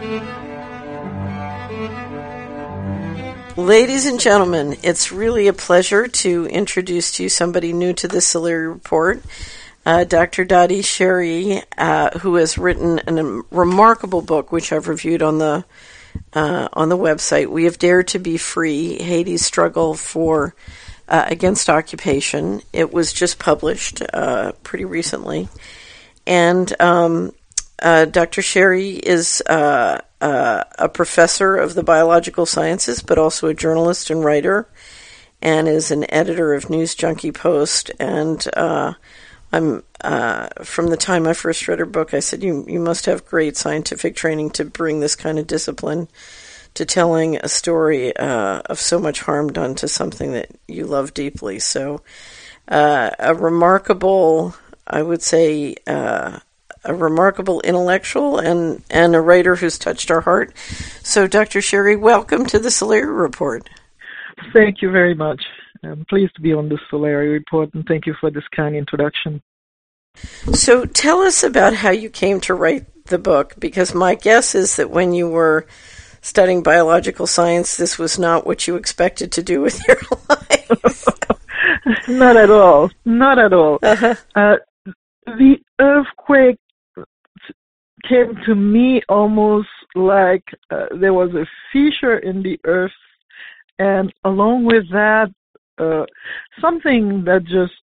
Ladies and gentlemen, it's really a pleasure to introduce to you somebody new to the Solari Report, Dr. Dottie Sherry, who has written a remarkable book, which I've reviewed on the website. We Have Dared to Be Free: Haiti's Struggle for Against Occupation. It was just published pretty recently, and Dr. Sherry is a professor of the biological sciences, but also a journalist and writer, and is an editor of News Junkie Post. And I'm from the time I first read her book, I said, you must have great scientific training to bring this kind of discipline to telling a story of so much harm done to something that you love deeply. So a remarkable, I would say, a remarkable intellectual and a writer who's touched our heart. So, Dr. Sherry, welcome to the Solari Report. Thank you very much. I'm pleased to be on the Solari Report, and thank you for this kind introduction. So, tell us about how you came to write the book, because my guess is that when you were studying biological science, this was not what you expected to do with your life. Not at all. Not at all. Uh-huh. The earthquake came to me almost like there was a fissure in the earth, and along with that, something that just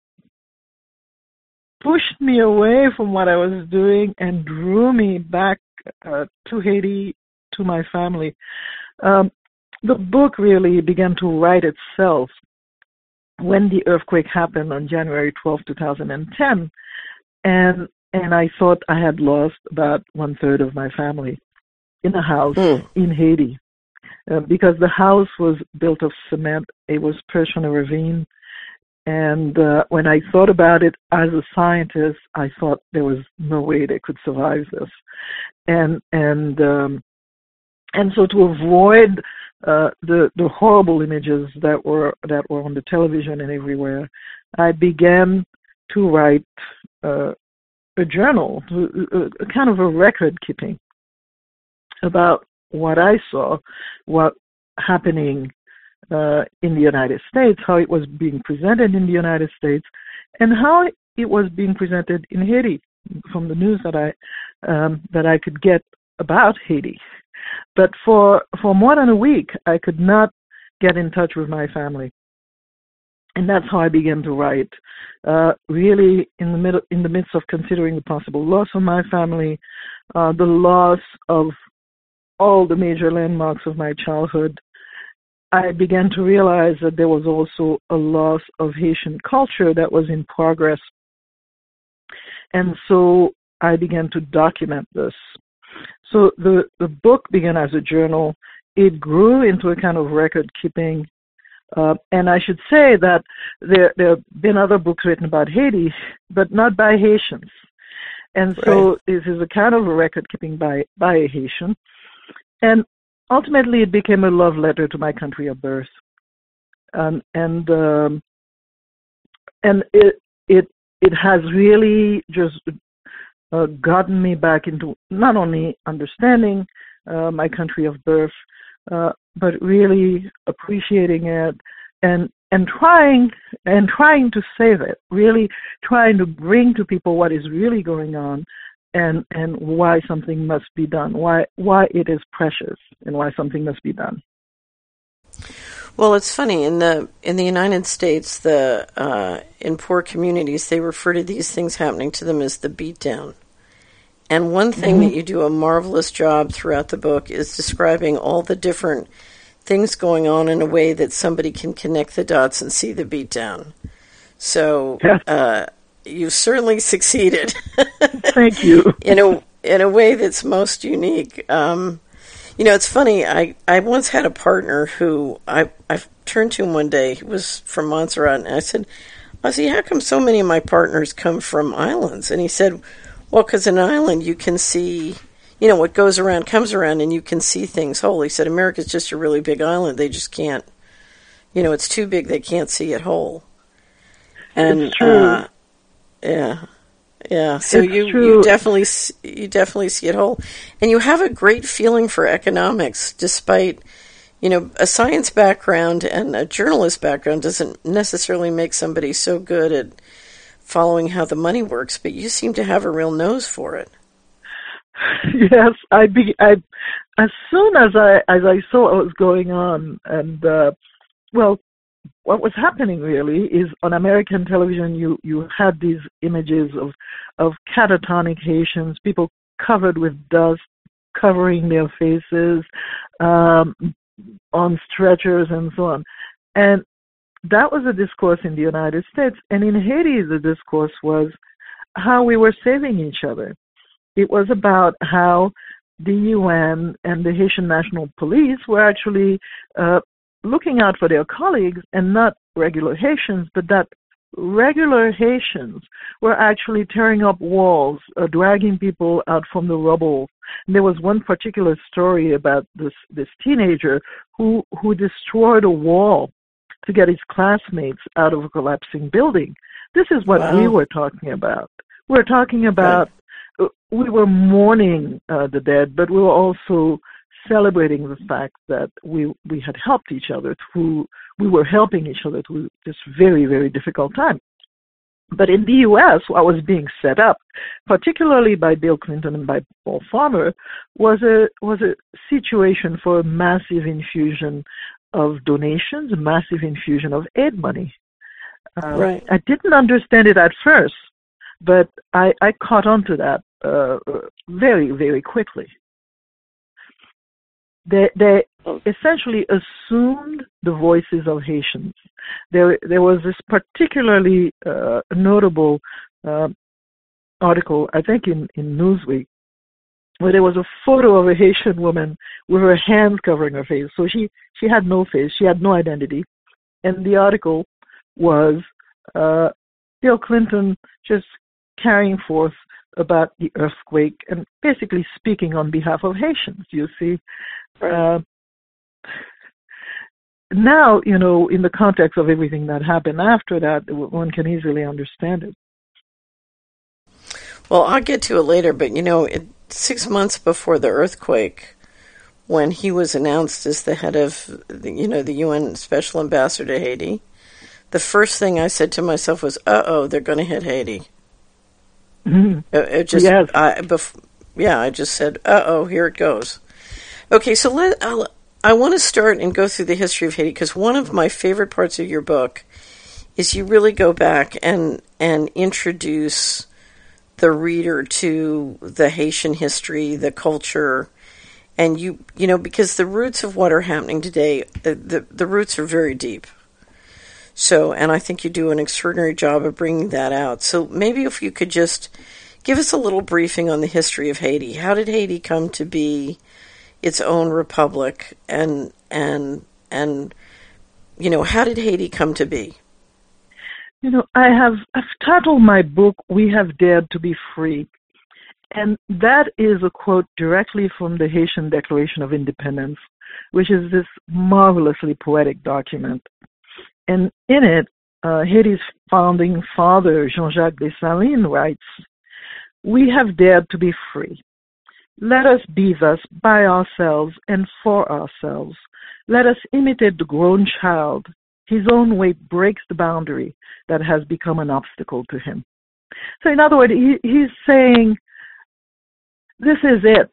pushed me away from what I was doing and drew me back to Haiti, to my family. The book really began to write itself when the earthquake happened on January 12, 2010, and I thought I had lost about 1/3 of my family in a house in Haiti, because the house was built of cement. It was perched on a ravine, and when I thought about it as a scientist, I thought there was no way they could survive this, and so to avoid the horrible images that were on the television and everywhere, I began to write a journal, a kind of a record keeping about what I saw, what happening in the United States, how it was being presented in the United States, and how it was being presented in Haiti from the news that I could get about Haiti. But for more than a week, I could not get in touch with my family. And that's how I began to write, really in the midst of considering the possible loss of my family, the loss of all the major landmarks of my childhood. I began to realize that there was also a loss of Haitian culture that was in progress. And so I began to document this. So the book began as a journal. It grew into a kind of record keeping. And I should say that there have been other books written about Haiti, but not by Haitians. And so This is a kind of a record keeping by a Haitian. And ultimately it became a love letter to my country of birth. And it has really just gotten me back into not only understanding my country of birth, but really appreciating it and trying to save it, really trying to bring to people what is really going on and why something must be done, why it is precious and why something must be done. Well, it's funny, in the United States, in poor communities, they refer to these things happening to them as the beatdown. And one thing that you do a marvelous job throughout the book is describing all the different things going on in a way that somebody can connect the dots and see the beatdown. So you certainly succeeded. Thank you. In a way that's most unique. It's funny. I once had a partner who I turned to him one day. He was from Montserrat, and I said, "Ozzy, how come so many of my partners come from islands?" And he said, "Well, because in an island you can see, what goes around comes around, and you can see things whole." He said, "America's just a really big island. They just can't, it's too big. They can't see it whole." And it's true. Yeah. Yeah, so you definitely see it whole, and you have a great feeling for economics, despite a science background and a journalist background doesn't necessarily make somebody so good at following how the money works, but you seem to have a real nose for it. Yes, as soon as I saw what was going on, and what was happening really is on American television you had these images of catatonic Haitians, people covered with dust, covering their faces, on stretchers and so on. And that was a discourse in the United States. And in Haiti, the discourse was how we were saving each other. It was about how the UN and the Haitian National Police were actually looking out for their colleagues, and not regular Haitians, but that regular Haitians were actually tearing up walls, dragging people out from the rubble. And there was one particular story about this teenager who destroyed a wall to get his classmates out of a collapsing building. This is what we were talking about. We're talking about, we were mourning the dead, but we were also celebrating the fact that we had helped each other we were helping each other through this very, very difficult time. But in the U.S., what was being set up, particularly by Bill Clinton and by Paul Farmer, was a situation for a massive infusion of donations, a massive infusion of aid money. Right. I didn't understand it at first, but I caught on to that very, very quickly. They essentially assumed the voices of Haitians. There was this particularly notable article, I think in Newsweek, where there was a photo of a Haitian woman with her hands covering her face. So she had no face, she had no identity. And the article was Bill Clinton just carrying forth about the earthquake and basically speaking on behalf of Haitians, you see. Right. Now, in the context of everything that happened after that, one can easily understand it. Well, I'll get to it later, but 6 months before the earthquake, when he was announced as the head of the UN Special Ambassador to Haiti, the first thing I said to myself was, they're going to hit Haiti. Mm-hmm. I just said, here it goes. Okay, so I want to start and go through the history of Haiti, because one of my favorite parts of your book is you really go back and introduce the reader to the Haitian history, the culture, and because the roots of what are happening today, the roots are very deep. So, and I think you do an extraordinary job of bringing that out. So maybe if you could just give us a little briefing on the history of Haiti. How did Haiti come to be its own republic, and how did Haiti come to be? I've titled my book, "We Have Dared to Be Free," and that is a quote directly from the Haitian Declaration of Independence, which is this marvelously poetic document. And in it, Haiti's founding father, Jean-Jacques Dessalines, writes, "We have dared to be free. Let us be thus by ourselves and for ourselves. Let us imitate the grown child. His own weight breaks the boundary that has become an obstacle to him." So in other words, he's saying, this is it.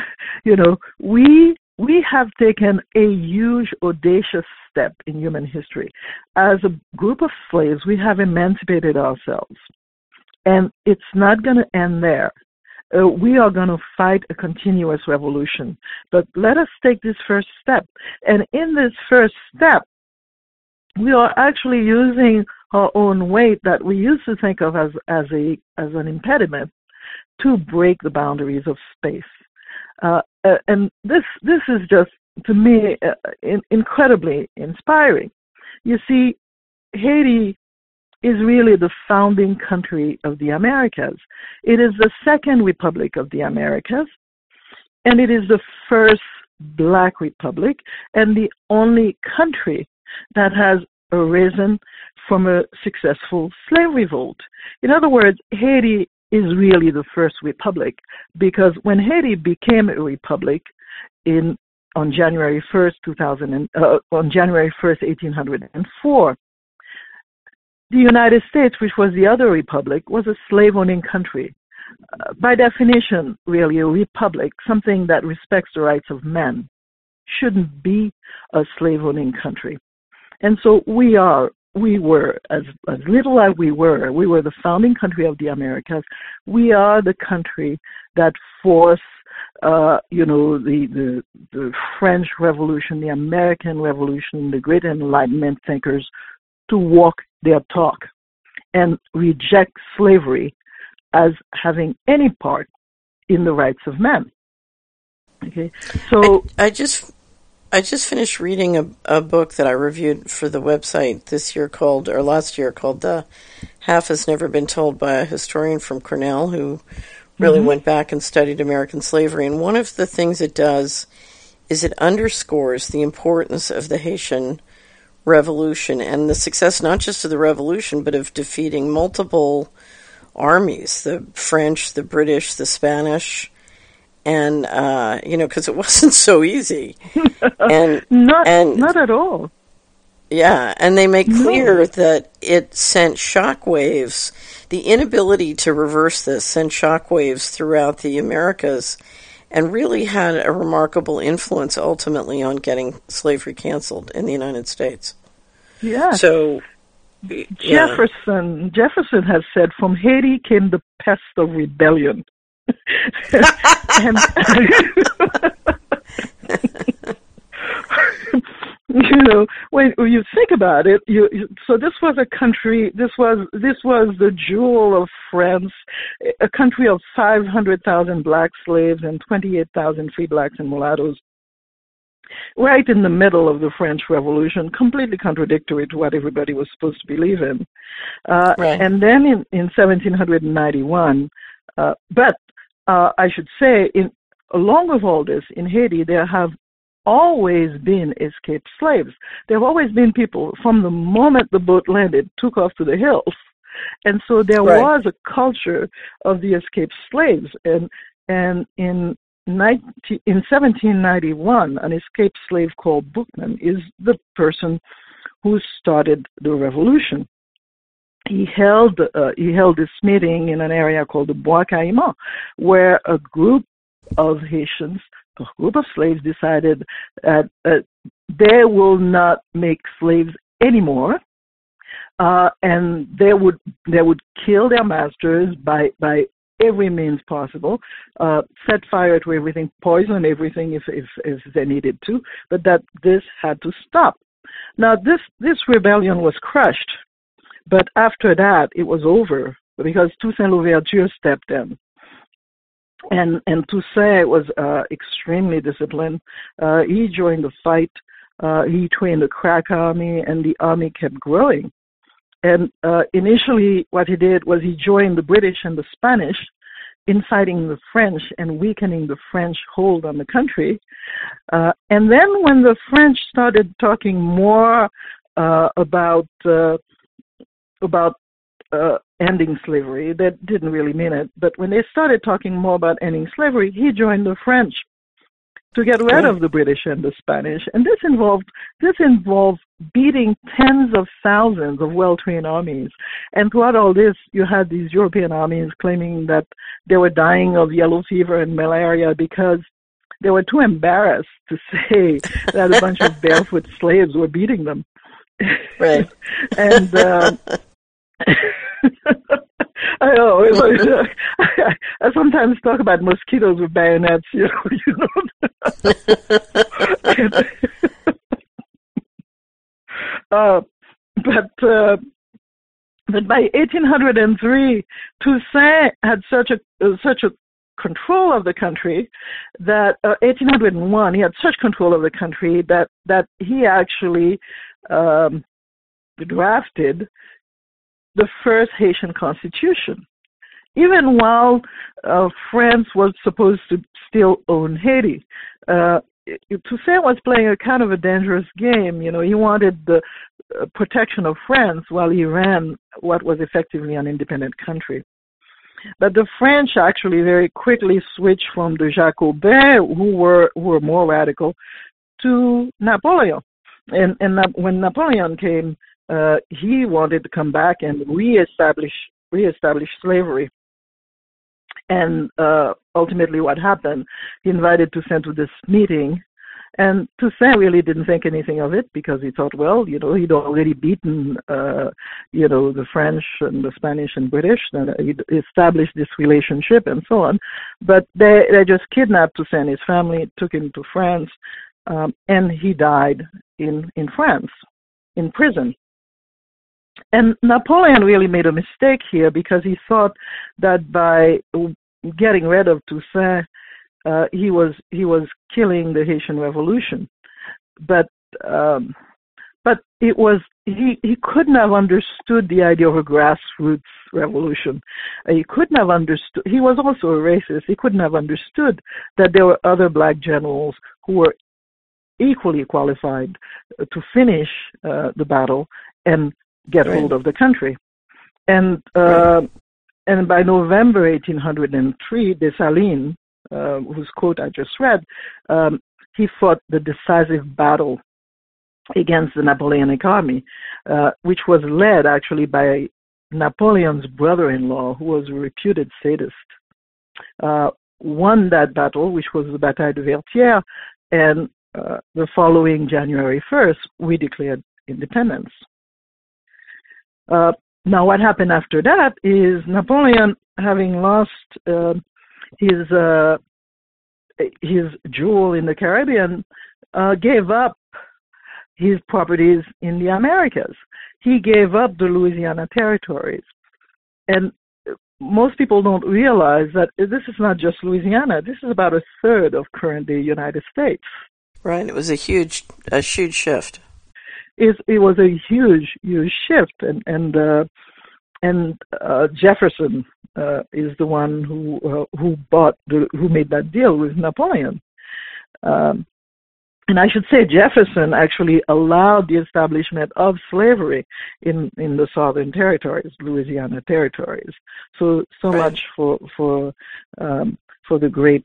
We have taken a huge, audacious step in human history. As a group of slaves, we have emancipated ourselves. And it's not going to end there. We are going to fight a continuous revolution. But let us take this first step. And in this first step, we are actually using our own weight that we used to think of as an impediment to break the boundaries of space. And this is just, to me, incredibly inspiring. You see, Haiti is really the founding country of the Americas. It is the second republic of the Americas, and it is the first Black republic and the only country that has arisen from a successful slave revolt. In other words, Haiti is really the first republic, because when Haiti became a republic on January 1st, 1804, the United States, which was the other republic, was a slave-owning country. By definition, really, a republic, something that respects the rights of men, shouldn't be a slave-owning country. And so we were, as little as we were the founding country of the Americas. We are the country that forced, the French Revolution, the American Revolution, the great Enlightenment thinkers to walk their talk and reject slavery as having any part in the rights of men. Okay, so I just finished reading a book that I reviewed for the website last year called Half Has Never Been Told, by a historian from Cornell who really went back and studied American slavery. And one of the things it does is it underscores the importance of the Haitian Revolution and the success not just of the revolution, but of defeating multiple armies, the French, the British, the Spanish, and because it wasn't so easy, and not at all. Yeah, and they make clear that it sent shockwaves. The inability to reverse this sent shockwaves throughout the Americas, and really had a remarkable influence ultimately on getting slavery canceled in the United States. Yeah. So Jefferson has said, "From Haiti came the pest of rebellion." And, when you think about it, so this was a country. This was the jewel of France, a country of 500,000 black slaves and 28,000 free blacks and mulattoes, right in the middle of the French Revolution, completely contradictory to what everybody was supposed to believe in. Right. And then in 1791, but I should say, along with all this, in Haiti, there have always been escaped slaves. There have always been people, from the moment the boat landed, took off to the hills. And so there was a culture of the escaped slaves. And in 1791, an escaped slave called Boukman is the person who started the revolution. He held this meeting in an area called the Bois Caïman, where a group of Haitians, a group of slaves, decided that they will not make slaves anymore, and they would kill their masters by every means possible, set fire to everything, poison everything if they needed to, but that this had to stop. Now this rebellion was crushed. But after that, it was over because Toussaint Louverture stepped in. And Toussaint was extremely disciplined. He joined the fight. He trained the crack army, and the army kept growing. And initially, what he did was he joined the British and the Spanish in fighting the French and weakening the French hold on the country. And then when the French started talking more about ending slavery. That didn't really mean it, but when they started talking more about ending slavery, he joined the French to get rid of the British and the Spanish. And this involved beating tens of thousands of well-trained armies. And throughout all this, you had these European armies claiming that they were dying of yellow fever and malaria because they were too embarrassed to say that a bunch of barefoot slaves were beating them. Right. And I know. I sometimes talk about mosquitoes with bayonets, But by 1803, Toussaint had such a control of the country that 1801 he had such control of the country that he actually drafted the first Haitian constitution, even while France was supposed to still own Haiti. Toussaint was playing a kind of a dangerous game. He wanted the protection of France while he ran what was effectively an independent country. But the French actually very quickly switched from the Jacobins, who were more radical, to Napoleon. And when Napoleon came, he wanted to come back and reestablish slavery. And ultimately, what happened? He invited Toussaint to this meeting, and Toussaint really didn't think anything of it because he thought, well, he'd already beaten, the French and the Spanish and British, and he'd established this relationship and so on. But they just kidnapped Toussaint and his family, took him to France, and he died in France, in prison. And Napoleon really made a mistake here because he thought that by getting rid of Toussaint, he was killing the Haitian Revolution, but it was he couldn't have understood the idea of a grassroots revolution. He couldn't have understood. He was also a racist. He couldn't have understood that there were other black generals who were equally qualified to finish the battle and get hold of the country. And and by November 1803, Dessalines, whose quote I just read, he fought the decisive battle against the Napoleonic army, which was led actually by Napoleon's brother-in-law, who was a reputed sadist. Won that battle, which was the Bataille de Vertières, and the following January 1st, we declared independence. Now, what happened after that is Napoleon, having lost his jewel in the Caribbean, gave up his properties in the Americas. He gave up the Louisiana territories. And most people don't realize that this is not just Louisiana. This is about a third of current-day United States. Right. It was a huge shift. It was a huge shift, and Jefferson is the one who made that deal with Napoleon. And I should say Jefferson actually allowed the establishment of slavery in the Southern territories, Louisiana territories. So right. Much for the great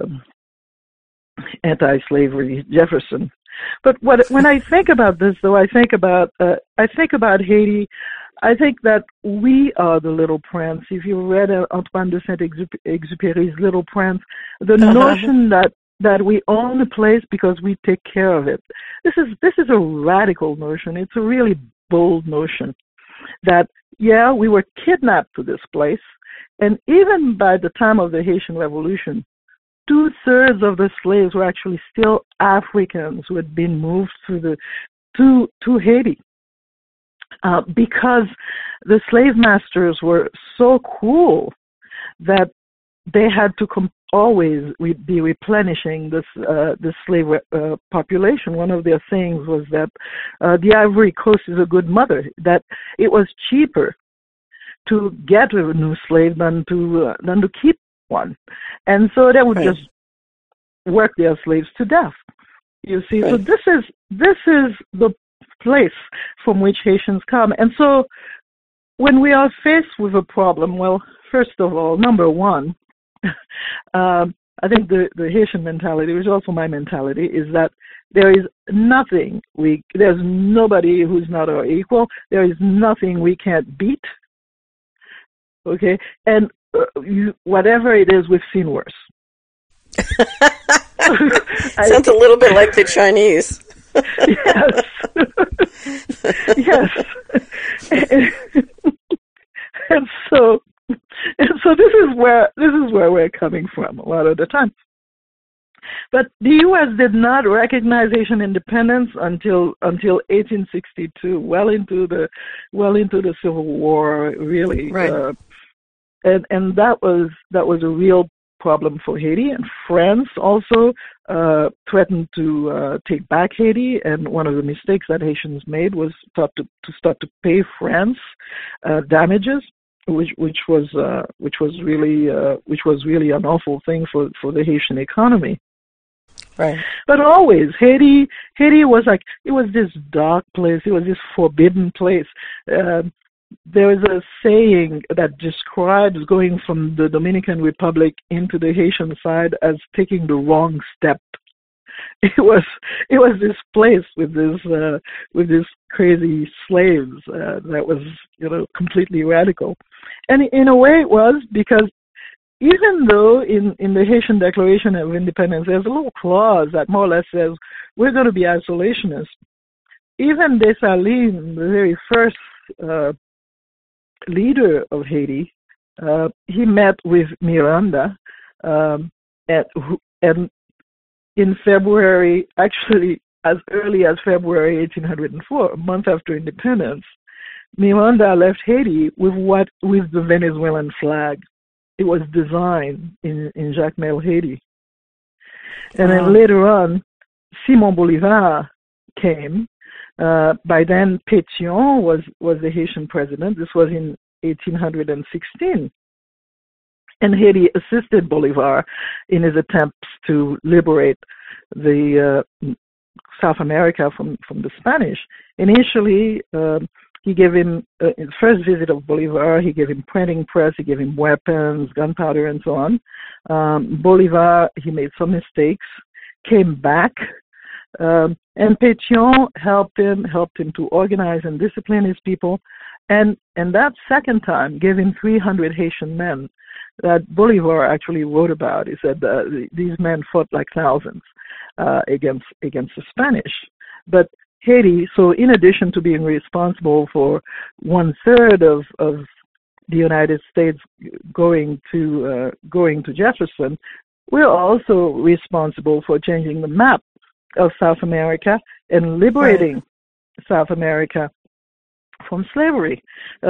anti-slavery Jefferson. But when I think about this, though, I think about Haiti. I think that we are the Little Prince. If you read Antoine de Saint-Exupéry's Little Prince, the notion that we own the place because we take care of it. This is a radical notion. It's a really bold notion that, yeah, we were kidnapped to this place, and even by the time of the Haitian Revolution, 2/3 of the slaves were actually still Africans who had been moved to Haiti. Because the slave masters were so cruel that they had to always be replenishing this slave population. One of their sayings was that the Ivory Coast is a good mother, that it was cheaper to get a new slave than to keep one. And so they would just work their slaves to death. You see, so this is the place from which Haitians come. And so when we are faced with a problem, well, first of all, number one, I think the Haitian mentality, which is also my mentality, is that there is nothing there's nobody who's not our equal. There is nothing we can't beat. Okay? And whatever it is, we've seen worse. Sounds a little bit like the Chinese. Yes. Yes. And so this is where we're coming from a lot of the time. But the U.S. did not recognize Haitian independence until 1862, well into the Civil War, really. Right. And that was a real problem for Haiti, and France also threatened to take back Haiti. And one of the mistakes that Haitians made was to start to pay France damages, which was really an awful thing for the Haitian economy. Right. But always Haiti was like, it was this dark place. It was this forbidden place. there is a saying that describes going from the Dominican Republic into the Haitian side as taking the wrong step. It was this place with this crazy slaves that was completely radical, and in a way it was, because even though in the Haitian Declaration of Independence there's a little clause that more or less says we're going to be isolationists, even Dessalines, the very first leader of Haiti, he met with Miranda, and in February, actually as early as February 1804, a month after independence, Miranda left Haiti with the Venezuelan flag. It was designed in Jacmel, Haiti. And then later on, Simon Bolivar came. By then, Pétion was the Haitian president. This was in 1816. And Haiti assisted Bolivar in his attempts to liberate the South America from the Spanish. Initially, he gave him his first visit of Bolivar. He gave him printing press. He gave him weapons, gunpowder, and so on. Bolivar, he made some mistakes, came back, and Pétion helped him to organize and discipline his people. And that second time gave him 300 Haitian men that Bolivar actually wrote about. He said these men fought like thousands against the Spanish. But Haiti, so in addition to being responsible for 1/3 of the United States going to Jefferson, we're also responsible for changing the map of South America and liberating South America from slavery.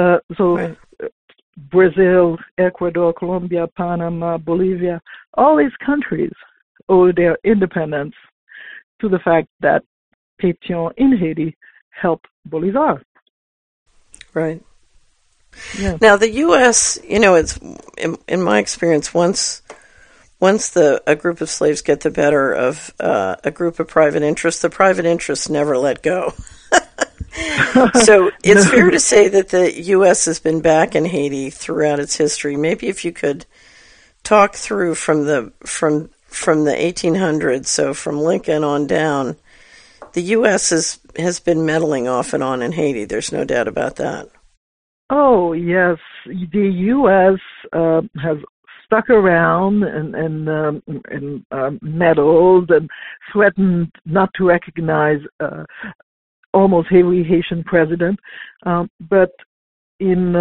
Brazil, Ecuador, Colombia, Panama, Bolivia, all these countries owe their independence to the fact that Pétion in Haiti helped Bolivar. Right. Yeah. Now the U.S., it's in my experience, once a group of slaves get the better of a group of private interests, the private interests never let go. So it's fair to say that the U.S. has been back in Haiti throughout its history. Maybe if you could talk through from the 1800s, so from Lincoln on down, the U.S. has been meddling off and on in Haiti. There's no doubt about that. Oh yes, the U.S. has stuck around and meddled and threatened not to recognize almost every Haitian president. But in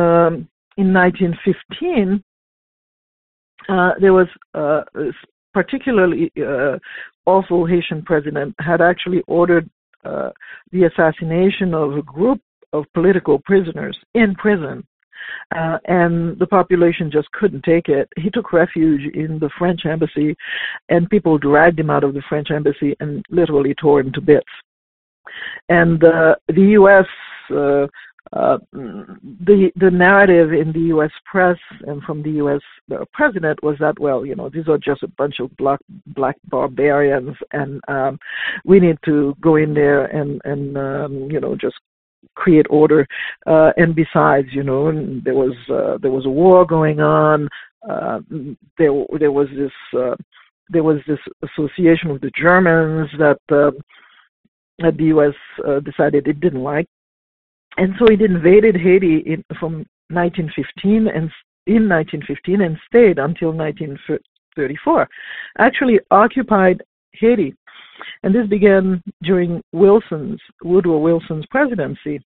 1915, there was a particularly awful Haitian president had actually ordered the assassination of a group of political prisoners in prison. And the population just couldn't take it. He took refuge in the French embassy, and people dragged him out of the French embassy and literally tore him to bits. And the U.S., the narrative in the U.S. press and from the U.S. president was that, well, these are just a bunch of black barbarians, and we need to go in there and just create order. And besides, there was a war going on. There was this association with the Germans that the U.S. decided it didn't like, and so it invaded Haiti from 1915 and stayed until 1934. Actually occupied Haiti, and this began during Woodrow Wilson's presidency.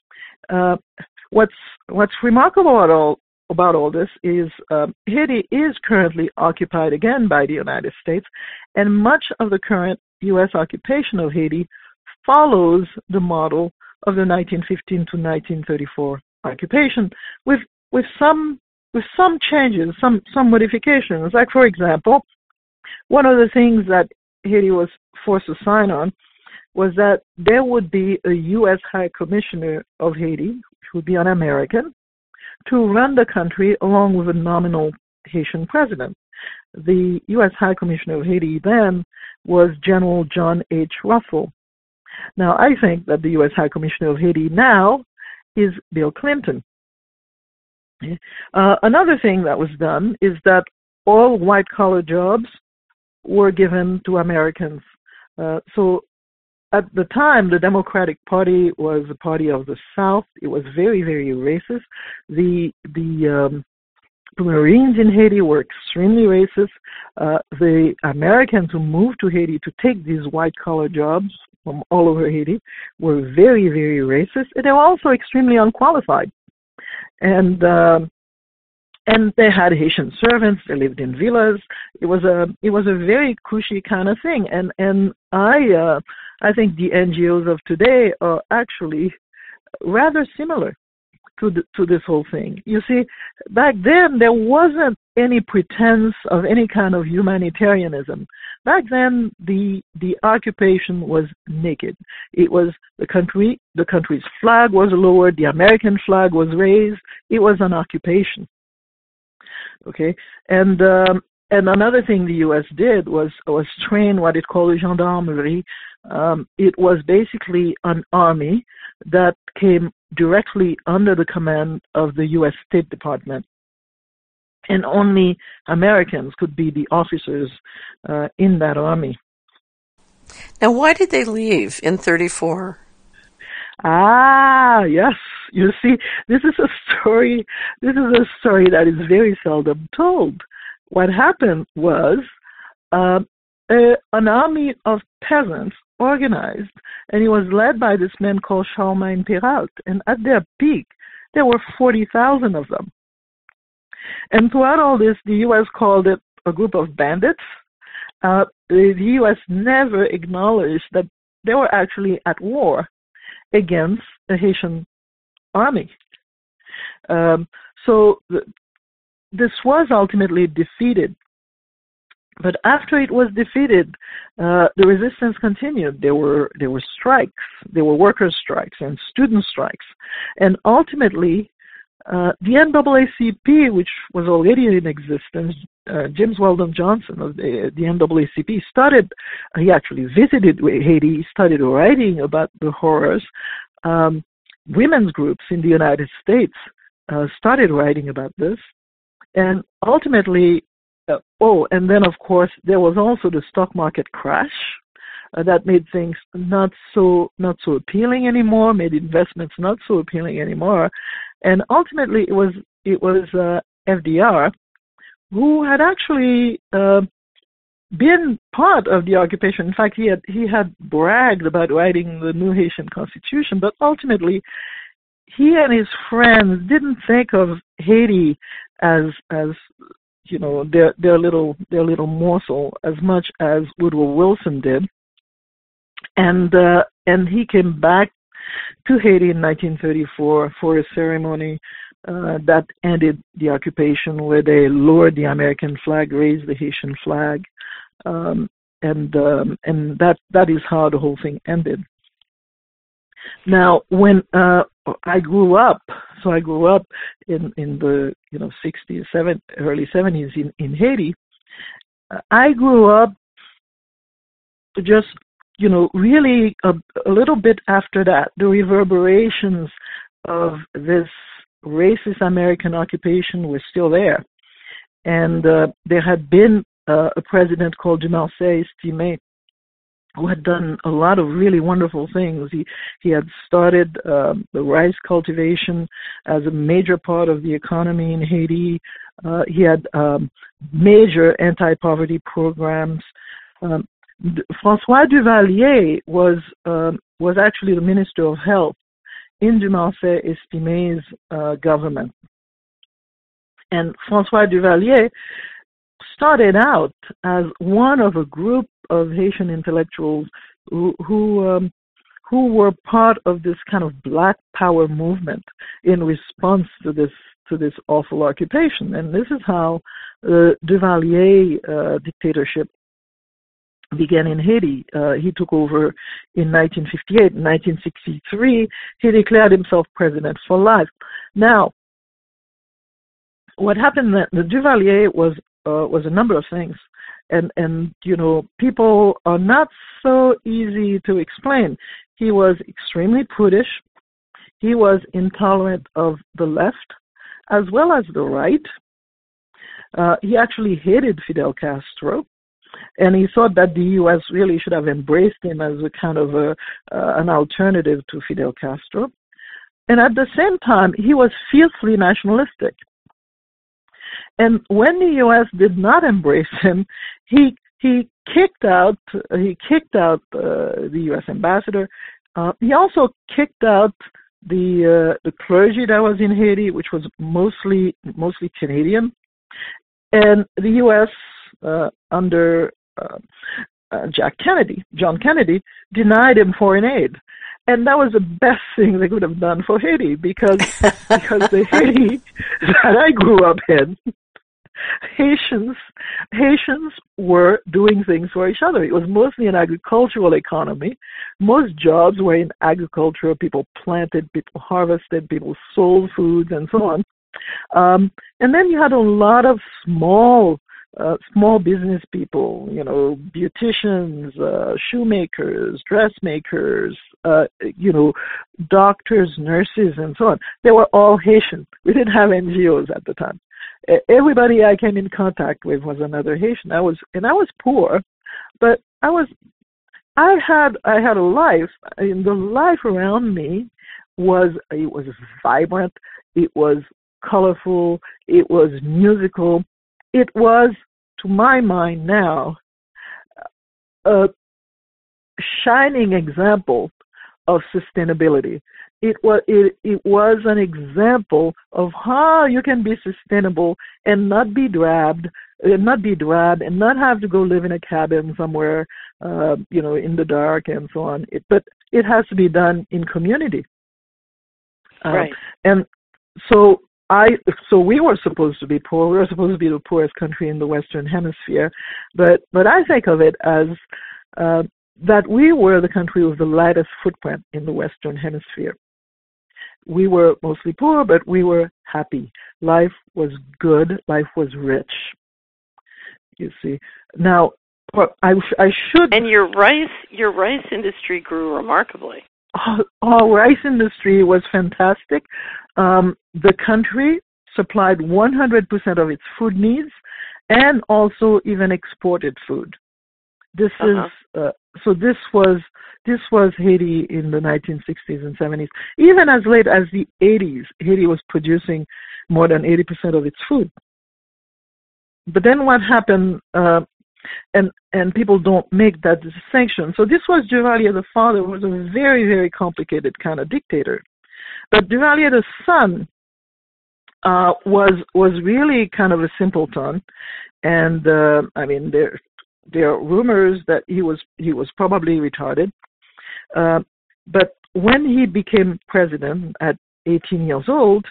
What's remarkable about all this is Haiti is currently occupied again by the United States, and much of the current U.S. occupation of Haiti follows the model of the 1915 to 1934 occupation, with some changes, some modifications. Like, for example, one of the things that Haiti was forced to sign on was that there would be a U.S. High Commissioner of Haiti, who would be an American, to run the country along with a nominal Haitian president. The U.S. High Commissioner of Haiti then was General John H. Russell. Now, I think that the U.S. High Commissioner of Haiti now is Bill Clinton. Another thing that was done is that all white-collar jobs were given to Americans. So at the time, the Democratic Party was a party of the South. It was very, very racist. The Marines in Haiti were extremely racist. The Americans who moved to Haiti to take these white-collar jobs from all over Haiti were very, very racist. And they were also extremely unqualified. And they had Haitian servants. They lived in villas. It was a very cushy kind of thing. And I think the NGOs of today are actually rather similar to this whole thing. You see, back then there wasn't any pretense of any kind of humanitarianism. Back then the occupation was naked. It was the country's flag was lowered, the American flag was raised. It was an occupation. Okay, and another thing the U.S. did was train what it called a gendarmerie. It was basically an army that came directly under the command of the U.S. State Department, and only Americans could be the officers in that army. Now, why did they leave in 1934? Yes. You see, this is a story that is very seldom told. What happened was an army of peasants organized, and it was led by this man called Charlemagne Péralte. And at their peak, there were 40,000 of them. And throughout all this, the U.S. called it a group of bandits. The U.S. never acknowledged that they were actually at war against the Haitian army. So this was ultimately defeated. But after it was defeated, the resistance continued. There were strikes. There were workers' strikes and student strikes. And ultimately, the NAACP, which was already in existence, James Weldon Johnson of the NAACP he actually visited Haiti, he started writing about the horrors. Women's groups in the United States started writing about this. And ultimately, and then of course there was also the stock market crash that made things not so appealing anymore, made investments not so appealing anymore, and ultimately it was FDR who had actually been part of the occupation. In fact, he had bragged about writing the new Haitian Constitution, but ultimately he and his friends didn't think of Haiti as you know, their little morsel as much as Woodrow Wilson did, and he came back to Haiti in 1934 for a ceremony that ended the occupation, where they lowered the American flag, raised the Haitian flag, and that is how the whole thing ended. Now, when I grew up in the 60s, early 70s in Haiti. I grew up just really a little bit after that. The reverberations of this racist American occupation were still there, and there had been a president called Dumarsais Estimé, who had done a lot of really wonderful things. He had started the rice cultivation as a major part of the economy in Haiti. He had major anti-poverty programs. François Duvalier was actually the Minister of Health in Dumarsais Estimé's government. And François Duvalier started out as one of a group of Haitian intellectuals who were part of this kind of Black Power movement in response to this awful occupation. And this is how the Duvalier dictatorship began in Haiti. He took over in 1958. In 1963, he declared himself president for life. Now, what happened then, the Duvalier was a number of things. And people are not so easy to explain. He was extremely prudish. He was intolerant of the left. as well as the right. He actually hated Fidel Castro, and he thought that the U.S. really should have embraced him as a kind of an alternative to Fidel Castro. And at the same time, he was fiercely nationalistic. And when the U.S. did not embrace him, he kicked out the U.S. ambassador. He also kicked out the clergy that was in Haiti, which was mostly Canadian. And the U.S. Under John Kennedy, denied him foreign aid, and that was the best thing they could have done for Haiti because the Haiti that I grew up in, Haitians were doing things for each other. It was mostly an agricultural economy. Most jobs were in agriculture. People planted, people harvested, people sold foods, and so on. And then you had a lot of small business people, beauticians, shoemakers, dressmakers, doctors, nurses, and so on. They were all Haitian. We didn't have NGOs at the time. Everybody I came in contact with was another Haitian. I was poor, but I had a life, and the life around me was vibrant, it was colorful, it was musical. It was, to my mind now, a shining example of sustainability. It was an example of how you can be sustainable and not be drab, and not have to go live in a cabin somewhere, in the dark and so on. But it has to be done in community. Right. And so we were supposed to be poor. We were supposed to be the poorest country in the Western Hemisphere, but I think of it as that we were the country with the lightest footprint in the Western Hemisphere. We were mostly poor, but we were happy. Life was good. Life was rich. You see. Now, I should. And your rice industry grew remarkably. Our rice industry was fantastic. The country supplied 100% of its food needs, and also even exported food. This was Haiti in the 1960s and 70s. Even as late as the 80s, Haiti was producing more than 80% of its food. But then what happened? And people don't make that distinction. So this was Duvalier the father, who was a very, very complicated kind of dictator. But Duvalier the son was really kind of a simpleton, and there are rumors that he was probably retarded. But when he became president at 18 years old,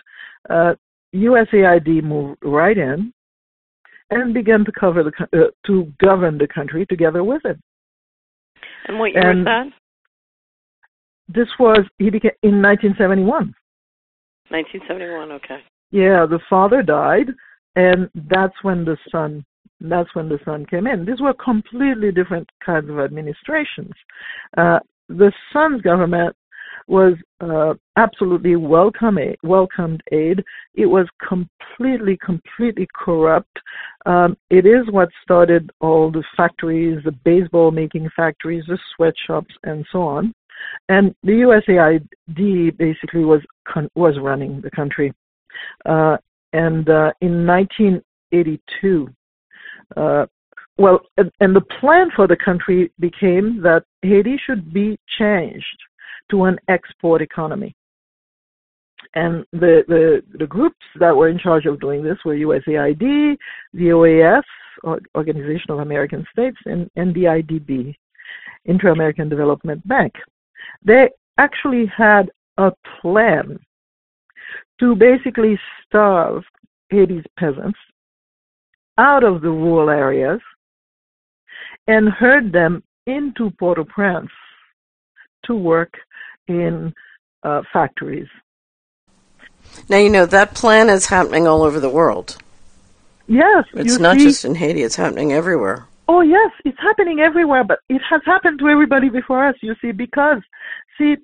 USAID moved right in and began to govern the country together with it. And what year was that? He became in 1971. 1971, okay. Yeah, the father died, and that's when the son came in. These were completely different kinds of administrations. The son's government was absolutely welcomed aid. It was completely corrupt. It is what started all the factories, the baseball making factories, the sweatshops, and so on. And the USAID basically was running the country. And in 1982, and the plan for the country became that Haiti should be changed to an export economy. And the groups that were in charge of doing this were USAID, the OAS, Organization of American States, and the IDB, Inter-American Development Bank. They actually had a plan to basically starve Haiti's peasants out of the rural areas and herd them into Port-au-Prince to work in factories. Now, that plan is happening all over the world. Yes. It's not just in Haiti, it's happening everywhere. Oh, yes, it's happening everywhere, but it has happened to everybody before us, you see, because,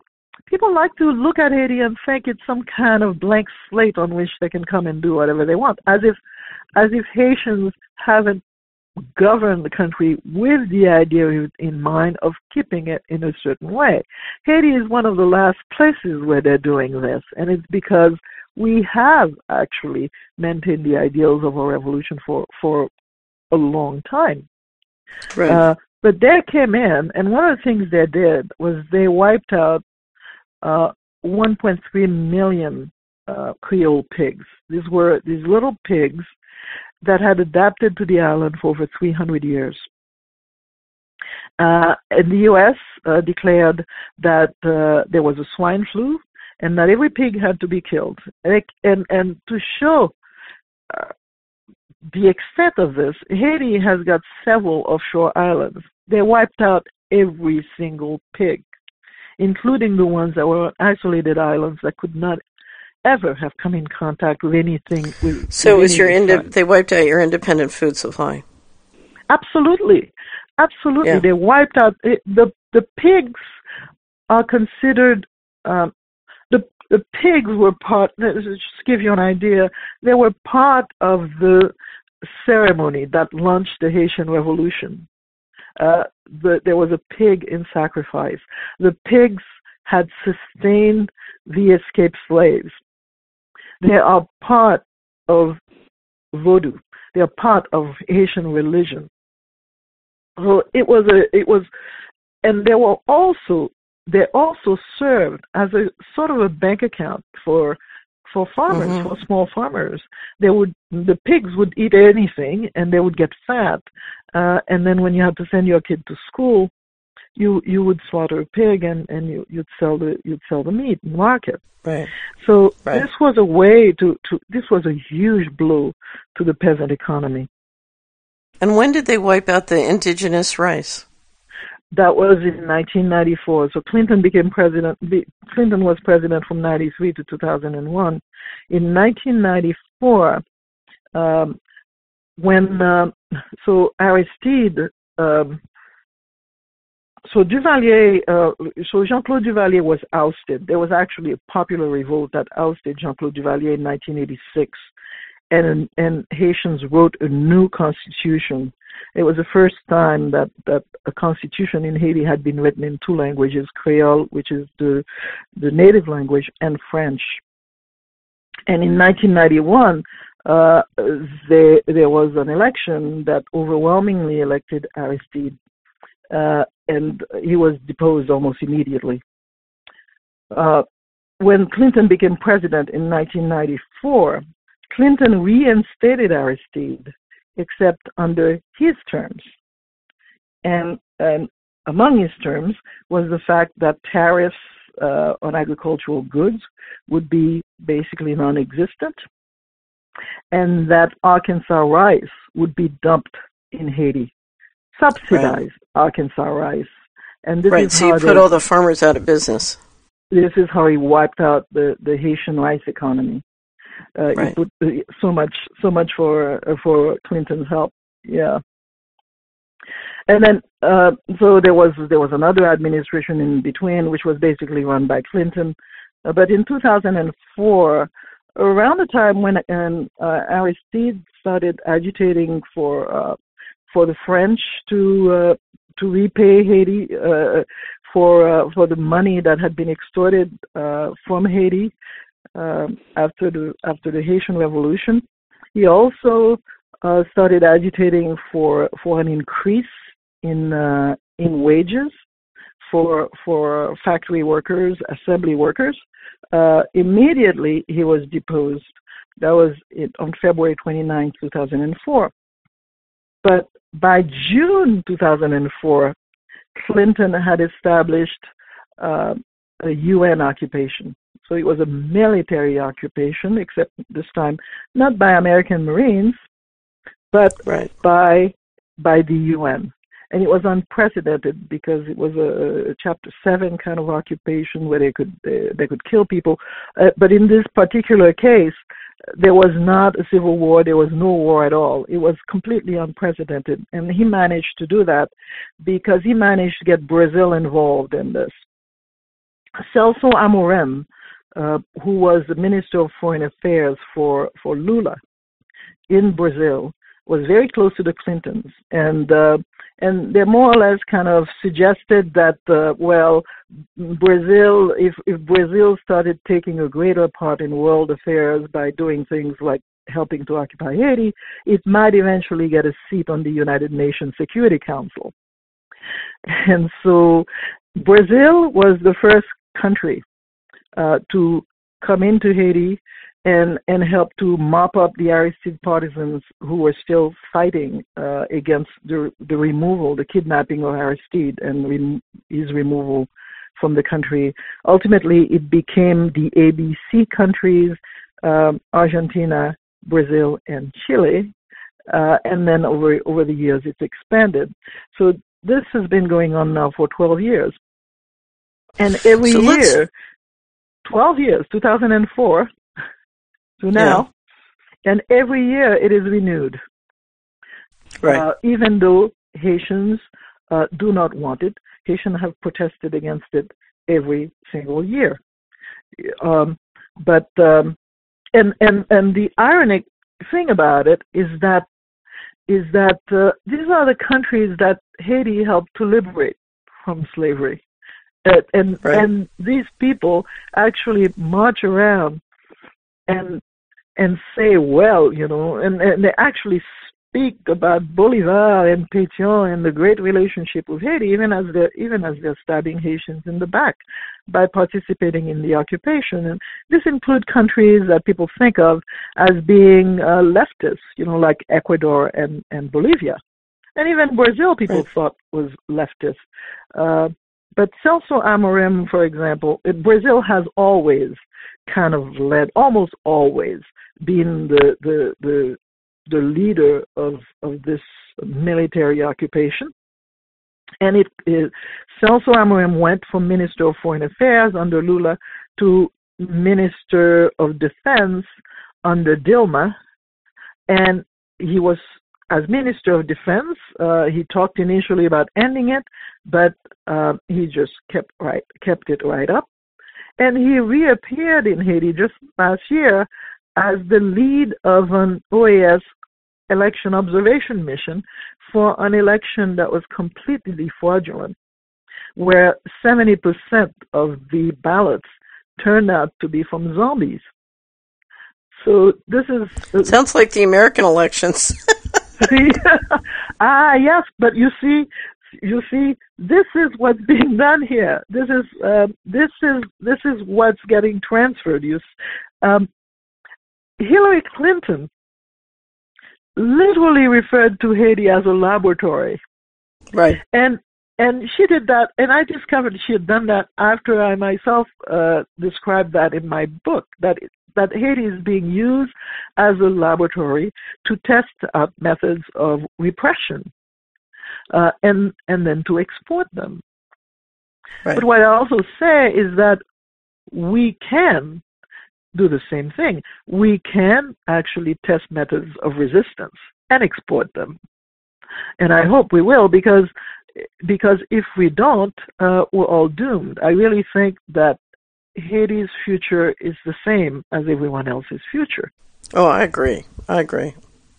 people like to look at Haiti and think it's some kind of blank slate on which they can come and do whatever they want, as if Haitians haven't governed the country with the idea in mind of keeping it in a certain way. Haiti is one of the last places where they're doing this, and it's because we have actually maintained the ideals of our revolution for a long time. Right. But they came in, and one of the things they did was they wiped out 1.3 million Creole pigs. These were these little pigs that had adapted to the island for over 300 years. And the U.S. Declared that there was a swine flu and that every pig had to be killed. And to show the extent of this, Haiti has got several offshore islands. They wiped out every single pig, including the ones that were on isolated islands that could not ever have come in contact with anything. So it was they wiped out your independent food supply. Absolutely. Yeah. They wiped out the pigs are considered. The pigs were part. Just to give you an idea, they were part of the ceremony that launched the Haitian Revolution. There was a pig in sacrifice. The pigs had sustained the escaped slaves. They are part of Vodou. They are part of Haitian religion. So and they also served as a sort of a bank account for farmers, for small farmers. The pigs would eat anything and they would get fat. And then when you had to send your kid to school, you would slaughter a pig and you'd sell the meat in the market. Right. So this was a way this was a huge blow to the peasant economy. And when did they wipe out the indigenous rice? That was in 1994. So Clinton became president. Clinton was president from 93 to 2001. In 1994, when Aristide. So Duvalier, Jean-Claude Duvalier was ousted. There was actually a popular revolt that ousted Jean-Claude Duvalier in 1986, and Haitians wrote a new constitution. It was the first time that a constitution in Haiti had been written in two languages, Creole, which is the native language, and French. And in 1991, there was an election that overwhelmingly elected Aristide. And he was deposed almost immediately. When Clinton became president in 1994, Clinton reinstated Aristide, except under his terms. And among his terms was the fact that tariffs on agricultural goods would be basically non-existent, and that Arkansas rice would be dumped in Haiti. Subsidized Arkansas rice. And this is so you put all the farmers out of business. This is how he wiped out the Haitian rice economy. He put so much for Clinton's help. Yeah. And then so there was another administration in between, which was basically run by Clinton. But in 2004, around the time when Aristide started agitating for the French to repay Haiti for the money that had been extorted from Haiti after the Haitian Revolution. He also started agitating for an increase in wages for factory workers, assembly workers. Immediately he was deposed. That was on February 29, 2004. But by June 2004, Clinton had established a UN occupation. So it was a military occupation, except this time not by American Marines, but by the UN. And it was unprecedented because it was a Chapter 7 kind of occupation where they could kill people. But in this particular case, there was not a civil war. There was no war at all. It was completely unprecedented. And he managed to do that because he managed to get Brazil involved in this. Celso Amorim, who was the Minister of Foreign Affairs for Lula in Brazil, was very close to the Clintons, and they more or less kind of suggested that Brazil, if Brazil started taking a greater part in world affairs by doing things like helping to occupy Haiti, it might eventually get a seat on the United Nations Security Council. And so Brazil was the first country to come into Haiti and help to mop up the Aristide partisans who were still fighting against the removal, the kidnapping of Aristide and his removal from the country. Ultimately, it became the ABC countries, Argentina, Brazil, and Chile, and then over the years it's expanded. So this has been going on now for 12 years. And every year, 12 years, 2004 to now, and every year it is renewed. Right. Even though Haitians do not want it, Haitians have protested against it every single year. But the ironic thing about it is that these are the countries that Haiti helped to liberate from slavery. And these people actually march around and say, well, and they actually speak about Bolivar and Pétion and the great relationship with Haiti, even as they're stabbing Haitians in the back by participating in the occupation. And this includes countries that people think of as being leftist, like Ecuador and Bolivia. And even Brazil, people thought was leftist. But Celso Amorim, for example, Brazil has always kind of led, almost always been the leader of this military occupation. And Celso Amorim went from Minister of Foreign Affairs under Lula to Minister of Defense under Dilma. And he was, as Minister of Defense, he talked initially about ending it, but he just kept it right up. And he reappeared in Haiti just last year as the lead of an OAS election observation mission for an election that was completely fraudulent, where 70% of the ballots turned out to be from zombies. So this is... Sounds like the American elections. Yes, but you see, this is what's being done here. This is what's getting transferred. Hillary Clinton literally referred to Haiti as a laboratory. Right. And she did that, and I discovered she had done that after I myself described that in my book, that Haiti is being used as a laboratory to test out methods of repression and then to export them. Right. But what I also say is that we can do the same thing. We can actually test methods of resistance and export them. And I hope we will, because if we don't, we're all doomed. I really think that Haiti's future is the same as everyone else's future. Oh, I agree. Right,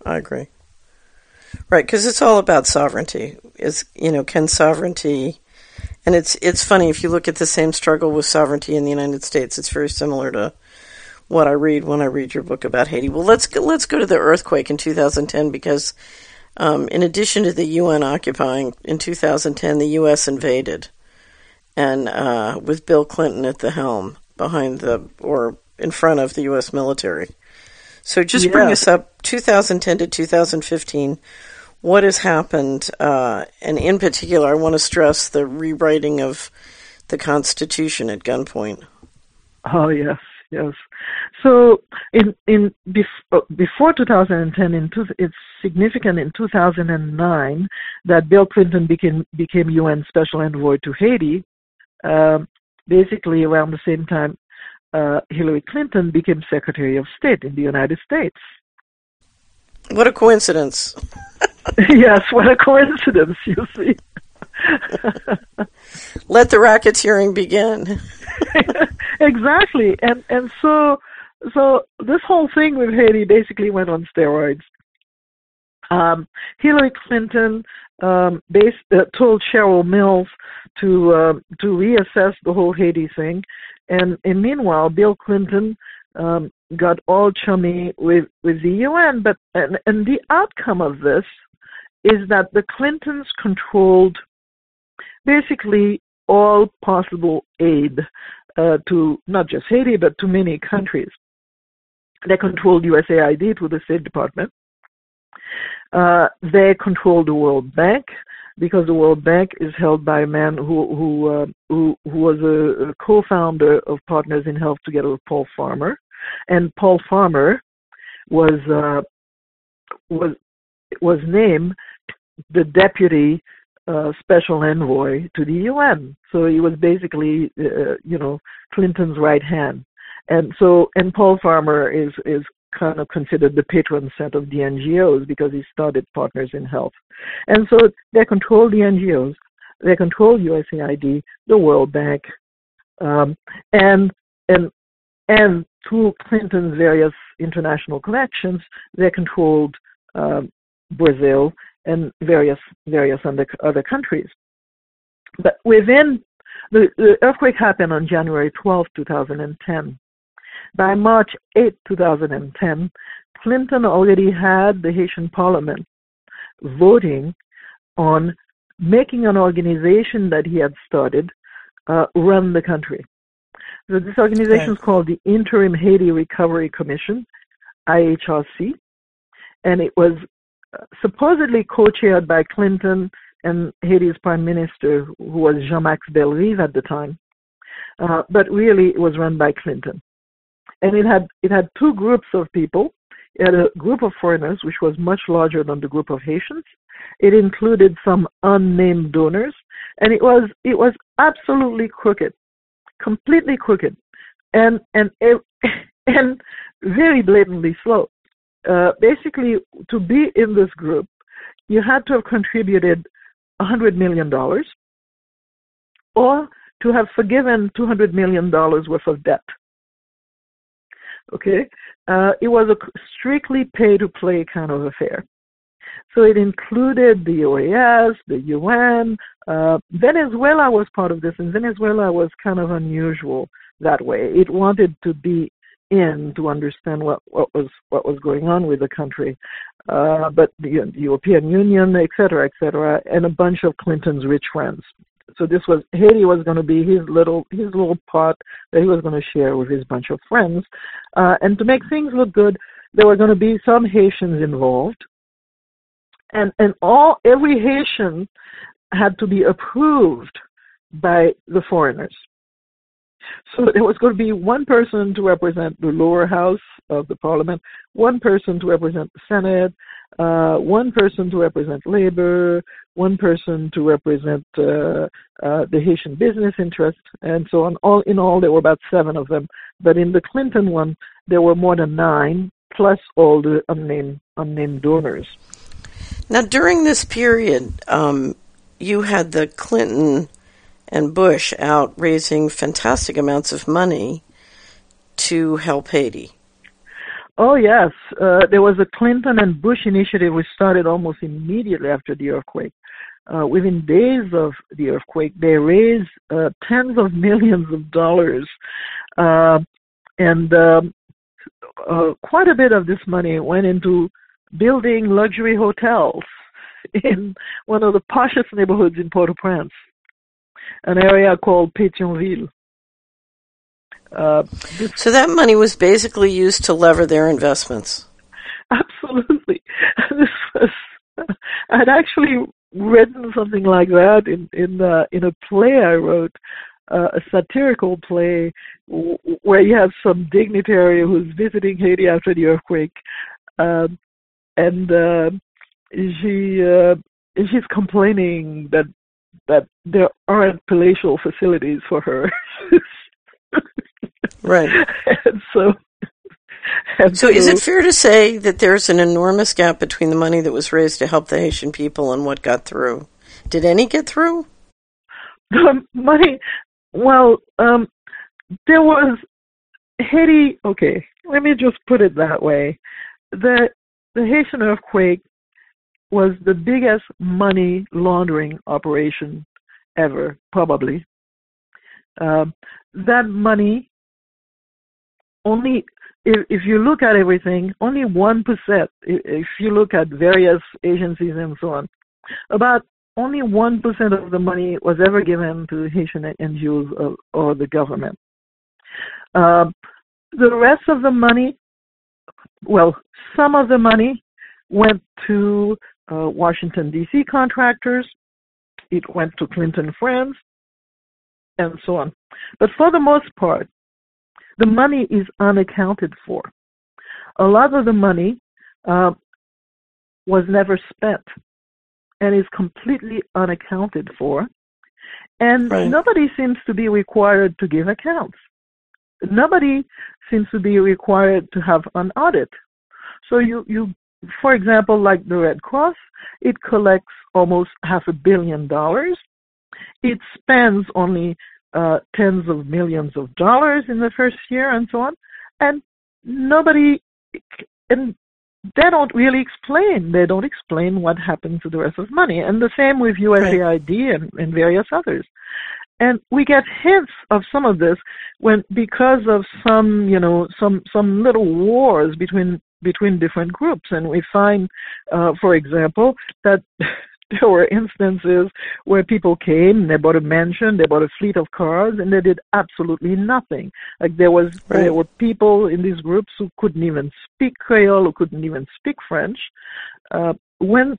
because it's all about sovereignty. Can sovereignty... And it's funny, if you look at the same struggle with sovereignty in the United States, it's very similar to what I read when I read your book about Haiti. Well, let's go to the earthquake in 2010, because in addition to the UN occupying, in 2010, the U.S. invaded, and with Bill Clinton at the helm, in front of the U.S. military. So just bring us up 2010 to 2015. What has happened? And in particular, I want to stress the rewriting of the Constitution at gunpoint. Oh, yes. So before 2010, it's significant in 2009 that Bill Clinton became UN Special Envoy to Haiti. Basically, around the same time, Hillary Clinton became Secretary of State in the United States. What a coincidence. Yes, what a coincidence, you see. Let the racketeering begin. Exactly. And so this whole thing with Haiti basically went on steroids. Hillary Clinton told Cheryl Mills to reassess the whole Haiti thing, and meanwhile, Bill Clinton got all chummy with the UN. But and the outcome of this is that the Clintons controlled basically all possible aid to not just Haiti but to many countries. They controlled USAID through the State Department. They control the World Bank because the World Bank is held by a man who was a co-founder of Partners in Health together with Paul Farmer, and Paul Farmer was named the deputy special envoy to the UN. So he was basically Clinton's right hand, and Paul Farmer is kind of considered the patron saint of the NGOs because he started Partners in Health. And so they control the NGOs, they control USAID, the World Bank, and through Clinton's various international connections, they controlled Brazil and various other countries. But within the earthquake happened on January 12, 2010. By March 8, 2010, Clinton already had the Haitian Parliament voting on making an organization that he had started run the country. So this organization is called the Interim Haiti Recovery Commission, IHRC, and it was supposedly co-chaired by Clinton and Haiti's Prime Minister, who was Jean-Max Bellerive at the time, but really it was run by Clinton. And it had two groups of people. It had a group of foreigners, which was much larger than the group of Haitians. It included some unnamed donors, and it was absolutely crooked, completely crooked, and very blatantly slow. Basically, to be in this group, you had to have contributed $100 million, or to have forgiven $200 million worth of debt. Okay, it was a strictly pay-to-play kind of affair. So it included the OAS, the UN. Venezuela was part of this, and Venezuela was kind of unusual that way. It wanted to be in to understand what was going on with the country, but the European Union, et cetera, and a bunch of Clinton's rich friends. So Haiti was going to be his little part that he was going to share with his bunch of friends. And to make things look good, there were going to be some Haitians involved. And every Haitian had to be approved by the foreigners. So there was going to be one person to represent the lower house of the parliament, one person to represent the Senate, one person to represent labor, one person to represent the Haitian business interest, and so on. In all, there were about 7 of them. But in the Clinton one, there were more than 9, plus all the unnamed donors. Now, during this period, you had the Clinton and Bush out raising fantastic amounts of money to help Haiti. Oh, yes. There was a Clinton and Bush initiative which started almost immediately after the earthquake. Within days of the earthquake, they raised tens of millions of dollars. And quite a bit of this money went into building luxury hotels in one of the poshest neighborhoods in Port-au-Prince, an area called Pétionville. So that money was basically used to lever their investments. Absolutely. I'd actually written something like that in a play I wrote, a satirical play where you have some dignitary who's visiting Haiti after the earthquake, and she's complaining that there aren't palatial facilities for her. Right. So is it fair to say that there's an enormous gap between the money that was raised to help the Haitian people and what got through? Did any get through? The money, well, there was Haiti. Okay, let me just put it that way. The Haitian earthquake was the biggest money laundering operation ever, probably. That money only, if you look at everything, only 1%, if you look at various agencies and so on, about only 1% of the money was ever given to Haitian NGOs or the government. The rest of the money, well, some of the money went to Washington, D.C. contractors. It went to Clinton friends, and so on. But for the most part, the money is unaccounted for. A lot of the money was never spent and is completely unaccounted for. And Right. nobody seems to be required to give accounts. Nobody seems to be required to have an audit. So you for example, like the Red Cross, it collects almost $500 million. It spends only tens of millions of dollars in the first year and so on. And they don't really explain. They don't explain what happened to the rest of the money. And the same with USAID and various others. And we get hints of some of this because of some little wars between different groups. And we find, for example, that there were instances where people came, they bought a mansion, they bought a fleet of cars, and they did absolutely nothing. Like there were people in these groups who couldn't even speak Creole, who couldn't even speak French. When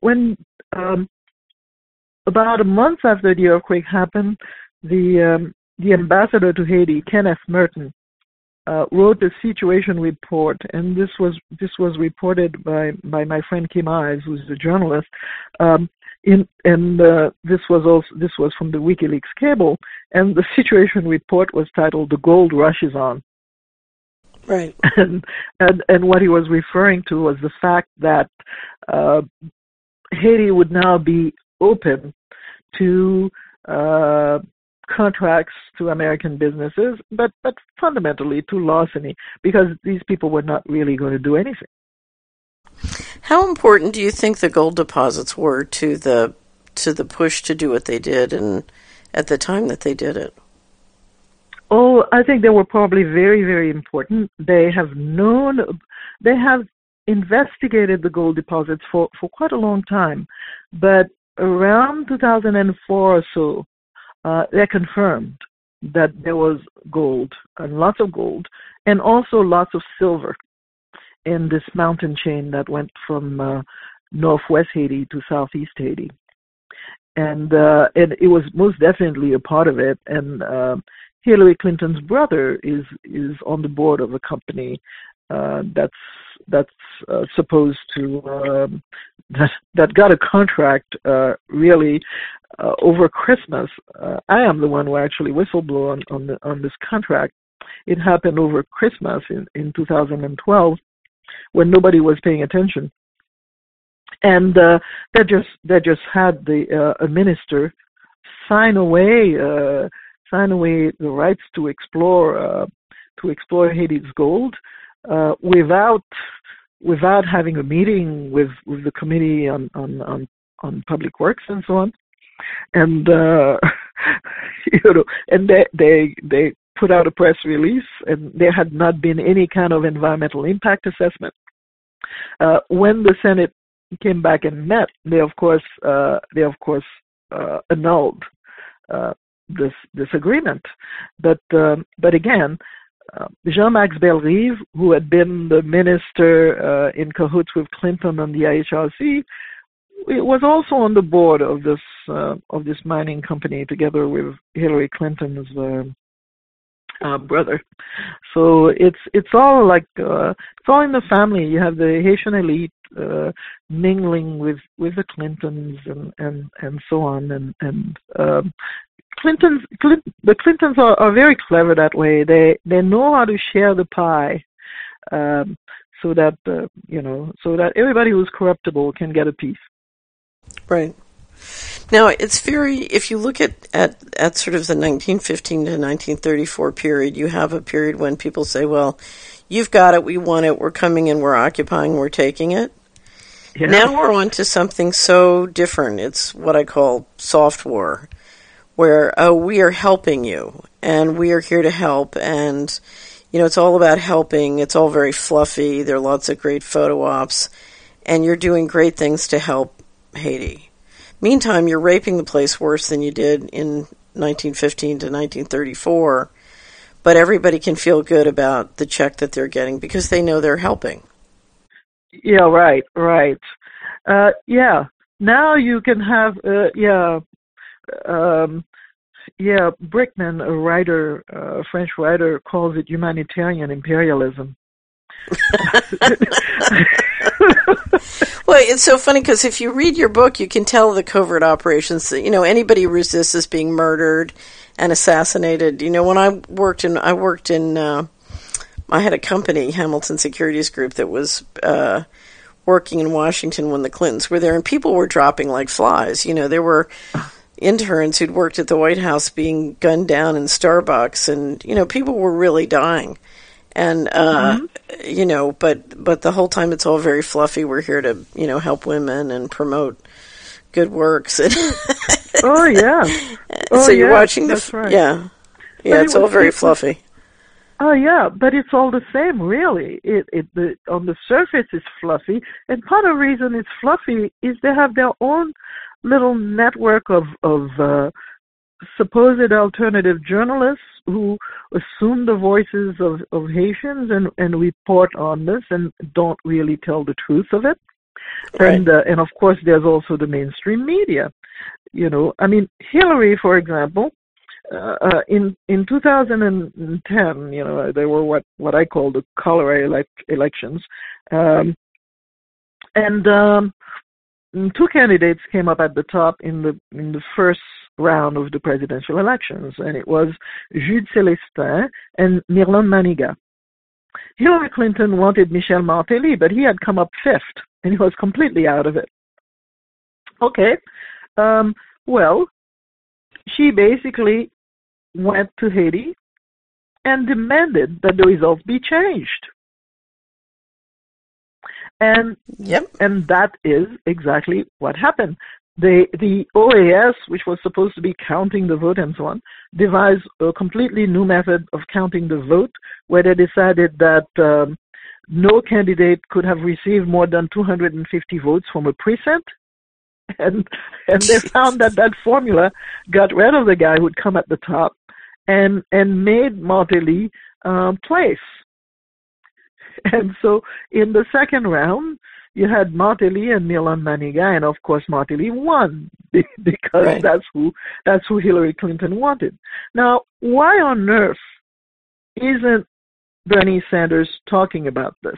about a month after the earthquake happened, the ambassador to Haiti, Kenneth Merton, wrote a situation report, and this was reported by my friend Kim Ives, who's a journalist. This was from the WikiLeaks cable, and the situation report was titled "The Gold Rush is On." Right. And what he was referring to was the fact that Haiti would now be open to contracts to American businesses, but fundamentally to larceny, because these people were not really going to do anything. How important do you think the gold deposits were to the push to do what they did, and at the time that they did it? Oh, I think they were probably very, very important. They have investigated the gold deposits for quite a long time, but around 2004 or so, they confirmed that there was gold, and lots of gold, and also lots of silver in this mountain chain that went from northwest Haiti to southeast Haiti. And it was most definitely a part of it. And Hillary Clinton's brother is on the board of a company that's supposed to that got a contract really over Christmas. I am the one who actually whistleblew on this contract. It happened over Christmas in 2012 when nobody was paying attention, and they just had a minister sign away the rights to explore Haiti's gold without having a meeting with the committee on public works and so on, and and they put out a press release, and there had not been any kind of environmental impact assessment. When the Senate came back and met, they of course annulled this agreement. But again, Jean-Max Bellerive, who had been the minister in cahoots with Clinton on the IHRC, was also on the board of this mining company together with Hillary Clinton's brother. So it's all like it's all in the family. You have the Haitian elite mingling with the Clintons and so on, and the Clintons are very clever that way. They know how to share the pie, so that everybody who's corruptible can get a piece. Right. Now, it's very, if you look at sort of the 1915 to 1934 period, you have a period when people say, well, you've got it, we want it, we're coming in, we're occupying, we're taking it. Yeah. Now we're on to something so different. It's what I call soft war, where we are helping you, and we are here to help, and, it's all about helping. It's all very fluffy. There are lots of great photo ops, and you're doing great things to help Haiti. Meantime, you're raping the place worse than you did in 1915 to 1934, but everybody can feel good about the check that they're getting because they know they're helping. Yeah, right. Now you can have, Brickman, a writer, a French writer, calls it humanitarian imperialism. Well, it's so funny because if you read your book, you can tell the covert operations that, anybody who resists is being murdered and assassinated. When I had a company, Hamilton Securities Group, that was working in Washington when the Clintons were there, and people were dropping like flies. There were interns who'd worked at the White House being gunned down in Starbucks, and, people were really dying. And, but the whole time it's all very fluffy. We're here to, help women and promote good works. Oh, yeah. So you're watching that's right. Yeah, it's all very fluffy. Oh, yeah, but it's all the same, really. On the surface it's fluffy, and part of the reason it's fluffy is they have their own little network of supposed alternative journalists who assume the voices of Haitians and report on this and don't really tell the truth of it. Right. And of course there's also the mainstream media. Hillary, for example, in 2010, there were what I call the cholera elections, and two candidates came up at the top in the first round of the presidential elections, and it was Jude Célestin and Mirlon Manigat. Hillary Clinton wanted Michel Martelly, but he had come up fifth, and he was completely out of it. Okay, well, she basically went to Haiti and demanded that the results be changed. And that is exactly what happened. The OAS, which was supposed to be counting the vote and so on, devised a completely new method of counting the vote, where they decided that no candidate could have received more than 250 votes from a precinct. And they found that formula got rid of the guy who'd come at the top and made Martelly place. And so in the second round, you had Martelly and Mirlon Manigat, and of course Martelly won because right. that's who Hillary Clinton wanted. Now, why on earth isn't Bernie Sanders talking about this?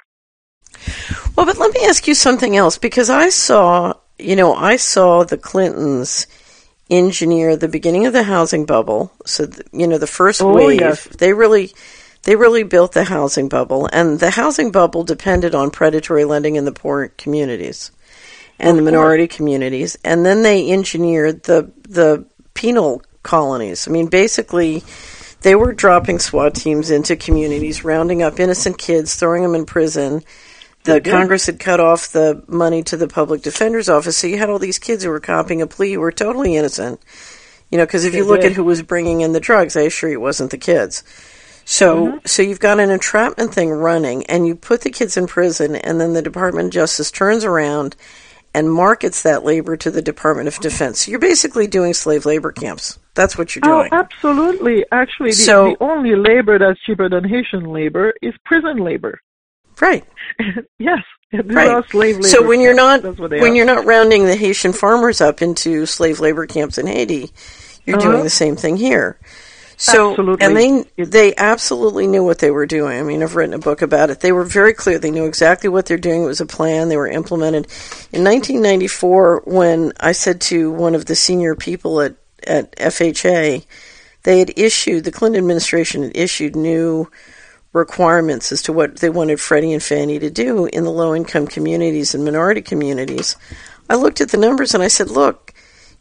Well, but let me ask you something else, because I saw the Clintons engineer the beginning of the housing bubble. So, the first wave, yes. They really built the housing bubble, and the housing bubble depended on predatory lending in the poor communities and the minority communities. And then they engineered the penal colonies. I mean, basically, they were dropping SWAT teams into communities, rounding up innocent kids, throwing them in prison. The Congress had cut off the money to the public defender's office, so you had all these kids who were copping a plea who were totally innocent. Because if you look at who was bringing in the drugs, I assure you it wasn't the kids. So you've got an entrapment thing running, and you put the kids in prison, and then the Department of Justice turns around and markets that labor to the Department of Defense. So you're basically doing slave labor camps. That's what you're doing. Oh, absolutely. Actually, the only labor that's cheaper than Haitian labor is prison labor. Right. Yes. Right. Slave labor so when you're not rounding the Haitian farmers up into slave labor camps in Haiti, you're doing the same thing here. So, absolutely. And they absolutely knew what they were doing. I mean, I've written a book about it. They were very clear. They knew exactly what they're doing. It was a plan. They were implemented. In 1994, when I said to one of the senior people at FHA, the Clinton administration had issued new requirements as to what they wanted Freddie and Fannie to do in the low-income communities and minority communities. I looked at the numbers and I said, look,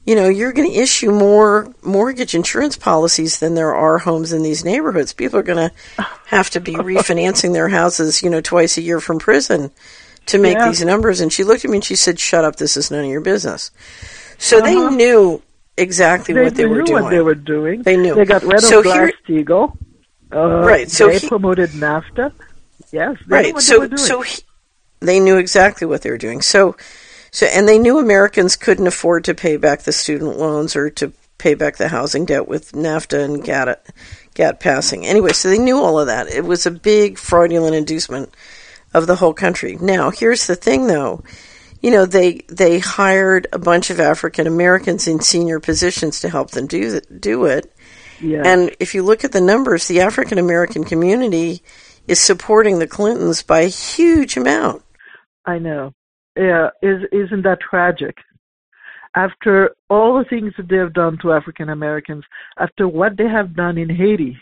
you're going to issue more mortgage insurance policies than there are homes in these neighborhoods. People are going to have to be refinancing their houses, twice a year from prison to make these numbers. And she looked at me and she said, "Shut up, this is none of your business." So they knew exactly what they were doing. What they were doing. They knew. They got rid of Glass-Steagall. Right. So they promoted NAFTA. Yes. Right. They knew exactly what they were doing. So, and they knew Americans couldn't afford to pay back the student loans or to pay back the housing debt with NAFTA and GATT passing. Anyway, so they knew all of that. It was a big fraudulent inducement of the whole country. Now, here's the thing, though. They hired a bunch of African Americans in senior positions to help them do it. Yeah. And if you look at the numbers, the African American community is supporting the Clintons by a huge amount. I know. Yeah, isn't that tragic? After all the things that they have done to African Americans, after what they have done in Haiti,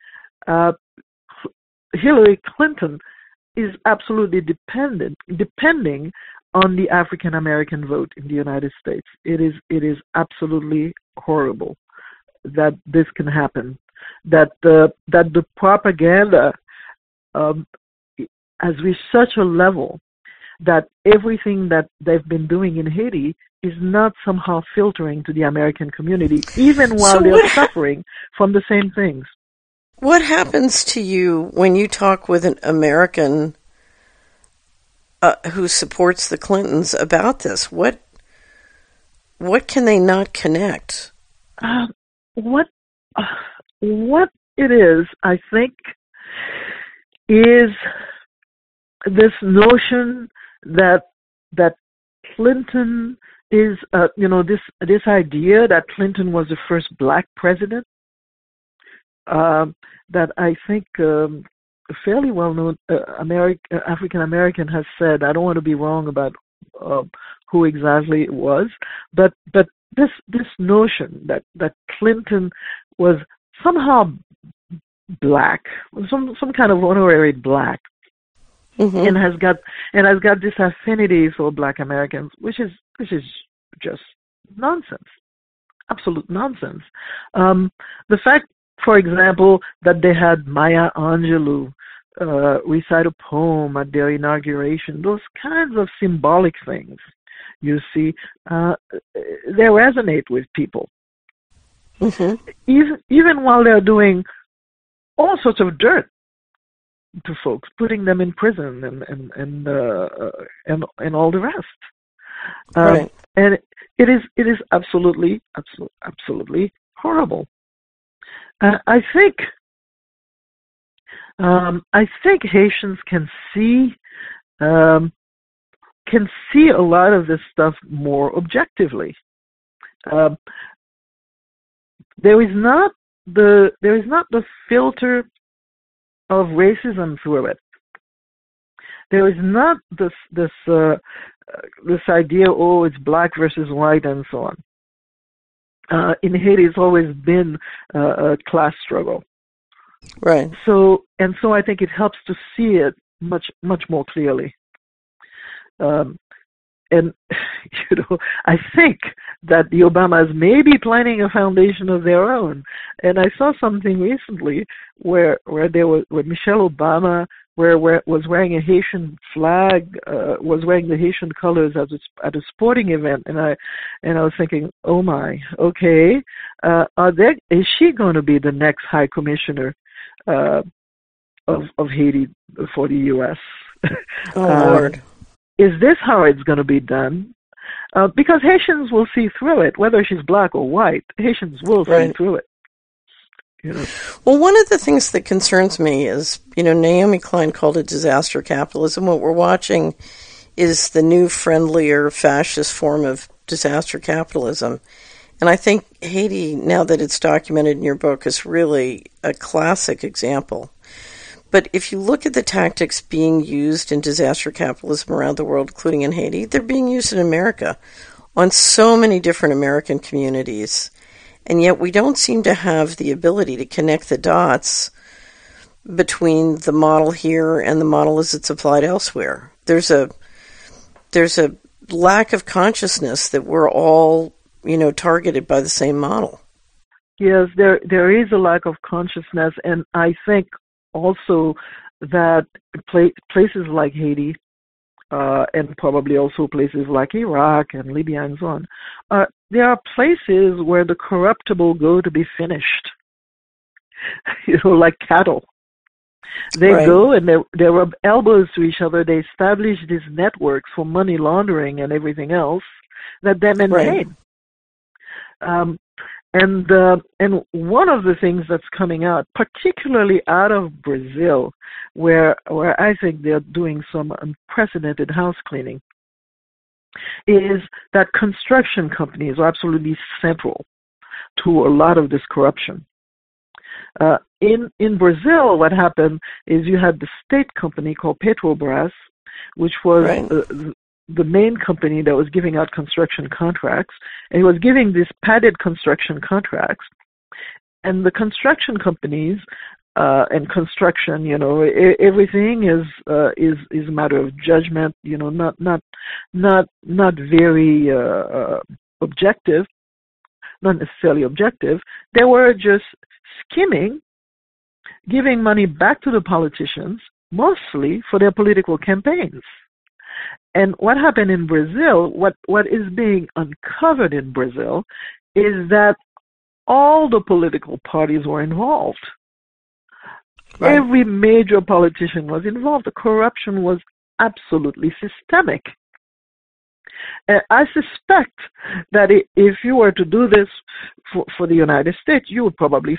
Hillary Clinton is absolutely depending on the African American vote in the United States. It is absolutely horrible that this can happen. That the propaganda has reached such a level that everything that they've been doing in Haiti is not somehow filtering to the American community, even while they're suffering from the same things. What happens to you when you talk with an American who supports the Clintons about this? What can they not connect? What it is, I think, is this notion that Clinton is, this idea that Clinton was the first black president, that I think a fairly well-known African American has said. I don't want to be wrong about who exactly it was, but this notion that Clinton was somehow black, some kind of honorary black. Mm-hmm. and has got this affinity for Black Americans, which is just nonsense, absolute nonsense. The fact, for example, that they had Maya Angelou recite a poem at their inauguration, those kinds of symbolic things, you see, they resonate with people. Mm-hmm. Even while they're doing all sorts of dirt to folks, putting them in prison and all the rest. Right. And it is absolutely horrible. I think Haitians can see a lot of this stuff more objectively. There is not the filter of racism through it. There is not this idea, it's black versus white and so on. In Haiti, it's always been a class struggle. Right. So I think it helps to see it much more clearly. And I think that the Obamas may be planning a foundation of their own. And I saw something recently where Michelle Obama was wearing a Haitian flag, was wearing the Haitian colors at a sporting event, and I was thinking, oh my, okay, is she going to be the next High Commissioner of Haiti for the U.S.? Oh Lord. Is this how it's going to be done? Because Haitians will see through it, whether she's black or white. Haitians will see through it. Well, one of the things that concerns me is, Naomi Klein called it disaster capitalism. What we're watching is the new, friendlier, fascist form of disaster capitalism. And I think Haiti, now that it's documented in your book, is really a classic example. But if you look at the tactics being used in disaster capitalism around the world, including in Haiti, they're being used in America on so many different American communities. And yet we don't seem to have the ability to connect the dots between the model here and the model as it's applied elsewhere. There's a lack of consciousness that we're all targeted by the same model. Yes, there is a lack of consciousness, and I think also that places like Haiti, and probably also places like Iraq and Libya and so on, there are places where the corruptible go to be finished, like cattle. They Right. go and they rub elbows to each other. They establish these networks for money laundering and everything else that they maintain. Right. And one of the things that's coming out, particularly out of Brazil, where I think they're doing some unprecedented house cleaning, is that construction companies are absolutely central to a lot of this corruption. In Brazil, what happened is you had the state company called Petrobras, which was Right. The main company that was giving out construction contracts, and it was giving these padded construction contracts. And the construction companies and construction, everything is a matter of judgment. Not very objective, not necessarily objective. They were just skimming, giving money back to the politicians, mostly for their political campaigns. And what happened in Brazil, what is being uncovered in Brazil, is that all the political parties were involved. Right. Every major politician was involved. The corruption was absolutely systemic. And I suspect that if you were to do this for the United States, you would probably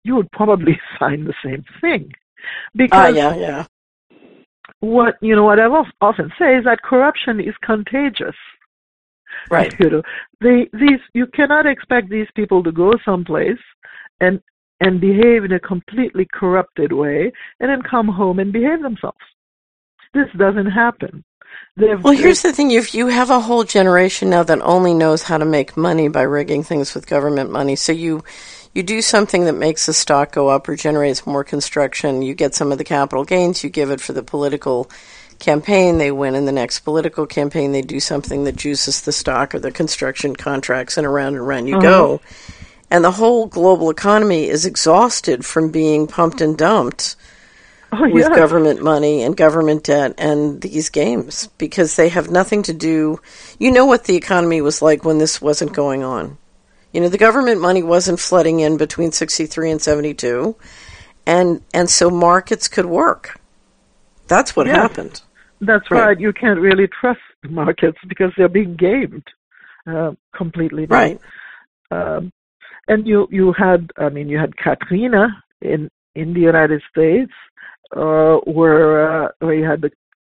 find the same thing. Because yeah. What I often say is that corruption is contagious. Right. You cannot expect these people to go someplace and behave in a completely corrupted way and then come home and behave themselves. This doesn't happen. Well, here's the thing. If you have a whole generation now that only knows how to make money by rigging things with government money, so you do something that makes the stock go up or generates more construction, you get some of the capital gains, you give it for the political campaign, they win in the next political campaign, they do something that juices the stock or the construction contracts, and around you go. And the whole global economy is exhausted from being pumped and dumped with government money and government debt and these games, because they have nothing to do. You know what the economy was like when this wasn't going on. The government money wasn't flooding in between 63 and 72, and so markets could work. That's what happened. That's right. You can't really trust the markets because they're being gamed completely. Right. And you had Katrina in the United States, where you had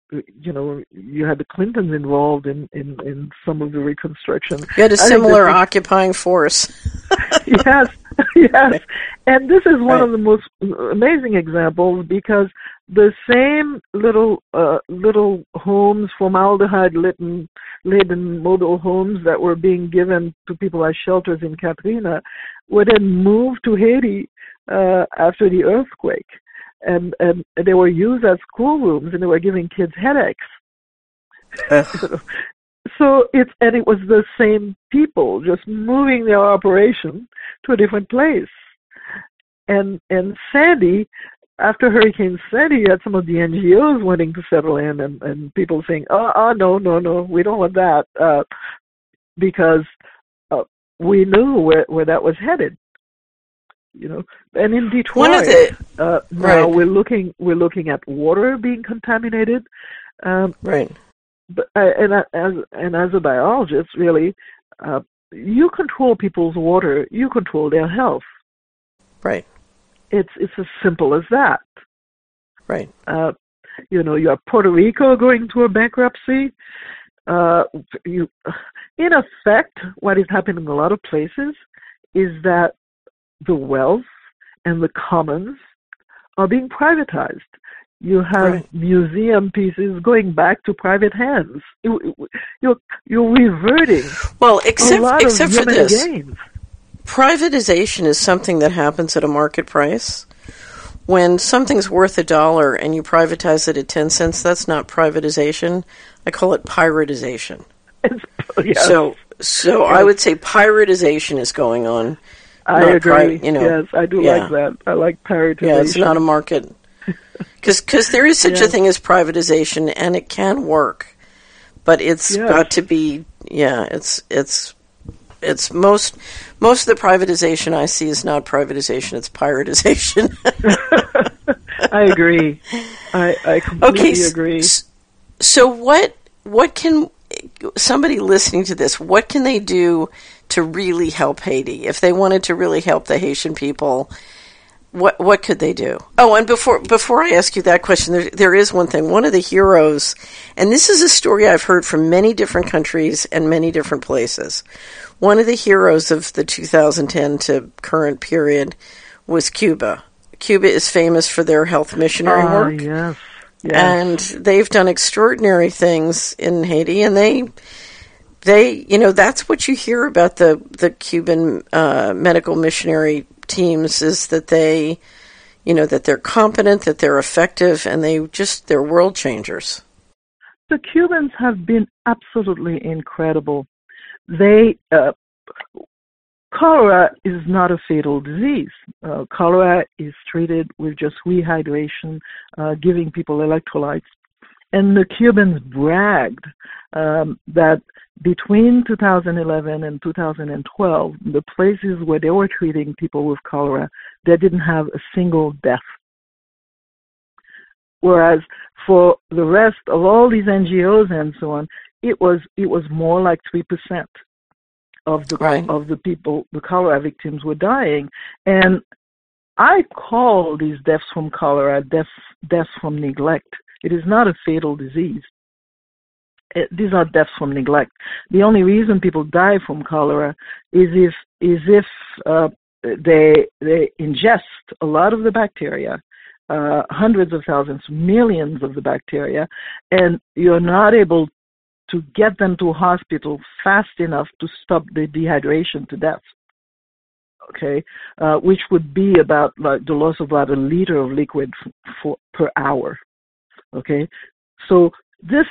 the Clintons involved in some of the reconstruction. You had a similar occupying force. Yes. And this is one of the most amazing examples, because the same little homes, formaldehyde-laden mobile homes that were being given to people as shelters in Katrina were then moved to Haiti after the earthquake. And they were used as schoolrooms, and they were giving kids headaches. So it was the same people just moving their operation to a different place. And Sandy, after Hurricane Sandy, you had some of the NGOs wanting to settle in, and people saying, no, we don't want that, because we knew where that was headed. And in Detroit, now we're looking at water being contaminated. Right. But and as a biologist, really, you control people's water, you control their health. Right. It's as simple as that. Right. You have Puerto Rico going through a bankruptcy. In effect, what is happening in a lot of places is that the wealth and the commons are being privatized. You have museum pieces going back to private hands. You're reverting. Well, except for this, gains. Privatization is something that happens at a market price. When something's worth $1 and you privatize it at 10 cents, that's not privatization. I call it piratization. So Yes. I would say piratization is going on. I not agree. Yes, I do yeah. like that. I like privatization. Yeah, it's not a market. Because there is such a Yes. thing as privatization, and it can work, but it's Yes. got to be. Yeah, it's most of the privatization I see is not privatization; it's piratization. I agree. I completely agree. So what can somebody listening to this? What can they do to really help Haiti if they wanted to really help the Haitian people? What could they do? Oh, and before I ask you that question, there is one thing. One of the heroes, and this is a story I've heard from many different countries and many different places. One of the heroes of the 2010 to current period was Cuba. Cuba is famous for their health missionary work. Yes. Yes. And they've done extraordinary things in Haiti, and they that's what you hear about the Cuban medical missionary teams, is that they, that they're competent, that they're effective, and they're world changers. The Cubans have been absolutely incredible. They cholera is not a fatal disease. Cholera is treated with just rehydration, giving people electrolytes. And the Cubans bragged that between 2011 and 2012, the places where they were treating people with cholera, they didn't have a single death. Whereas for the rest of all these NGOs and so on, it was more like 3% of the people, the cholera victims, were dying. And I call these deaths from cholera deaths from neglect. It is not a fatal disease. These are deaths from neglect. The only reason people die from cholera is if they ingest a lot of the bacteria, hundreds of thousands, millions of the bacteria, and you're not able to get them to hospital fast enough to stop the dehydration to death. Okay, which would be about the loss of about a liter of liquid per hour. Okay, so this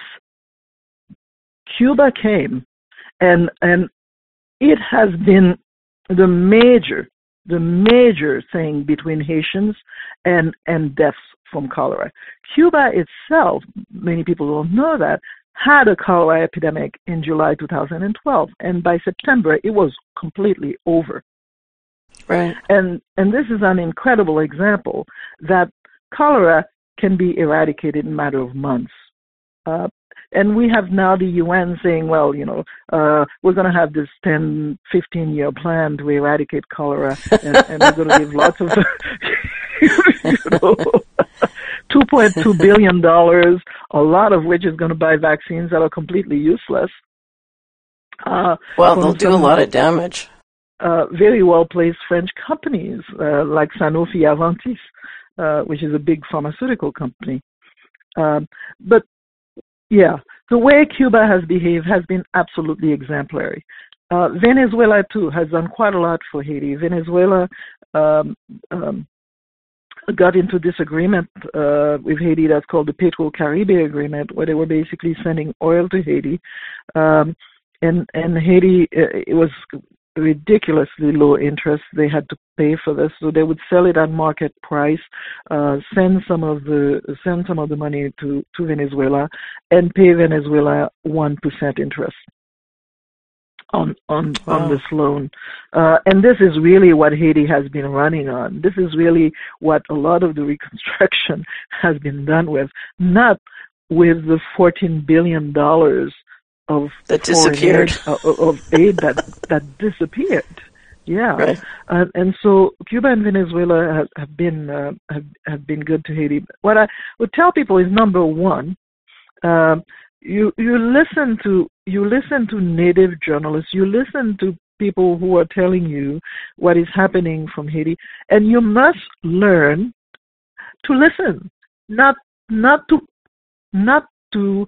Cuba came, and it has been the major thing between Haitians and deaths from cholera. Cuba itself, many people don't know that, had a cholera epidemic in July 2012, and by September it was completely over. Right. And this is an incredible example that cholera can be eradicated in a matter of months. And we have now the UN saying, well, we're going to have this 10, 15-year plan to eradicate cholera, and we're going to give lots of, $2.2 billion, a lot of which is going to buy vaccines that are completely useless. Well, they'll do a lot of damage. Very well-placed French companies like Sanofi Aventis, which is a big pharmaceutical company. But yeah, the way Cuba has behaved has been absolutely exemplary. Venezuela, too, has done quite a lot for Haiti. Venezuela got into this agreement with Haiti that's called the Petro-Caribe Agreement, where they were basically sending oil to Haiti. And Haiti, it was ridiculously low interest. They had to pay for this, so they would sell it at market price, send some of the money to Venezuela, and pay Venezuela 1% interest on this loan. And this is really what Haiti has been running on. This is really what a lot of the reconstruction has been done with, not with the $14 billion of that disappeared of aid that disappeared. Yeah, right. And so Cuba and Venezuela have been good to Haiti. What I would tell people is, number one, you listen to native journalists, you listen to people who are telling you what is happening from Haiti, and you must learn to listen, not to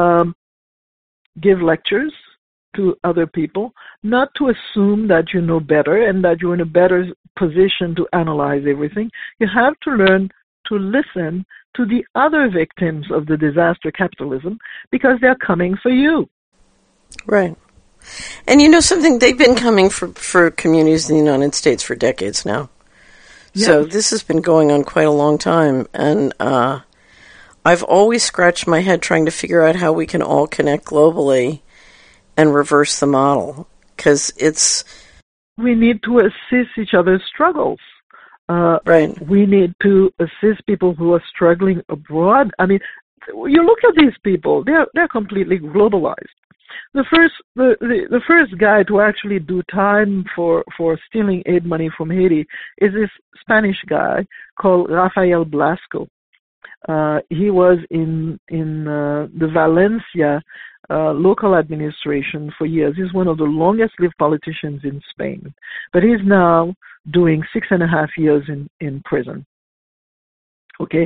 give lectures to other people, not to assume that you know better and that you're in a better position to analyze everything. You have to learn to listen to the other victims of the disaster capitalism, because they're coming for you. Right. And you know something? They've been coming for communities in the United States for decades now. Yes. So this has been going on quite a long time. And I've always scratched my head trying to figure out how we can all connect globally and reverse the model. Because we need to assist each other's struggles. Right. We need to assist people who are struggling abroad. I mean, you look at these people; they're completely globalized. The first guy to actually do time for stealing aid money from Haiti is this Spanish guy called Rafael Blasco. He was in the Valencia local administration for years. He's one of the longest-lived politicians in Spain, but he's now doing 6.5 years in prison. Okay,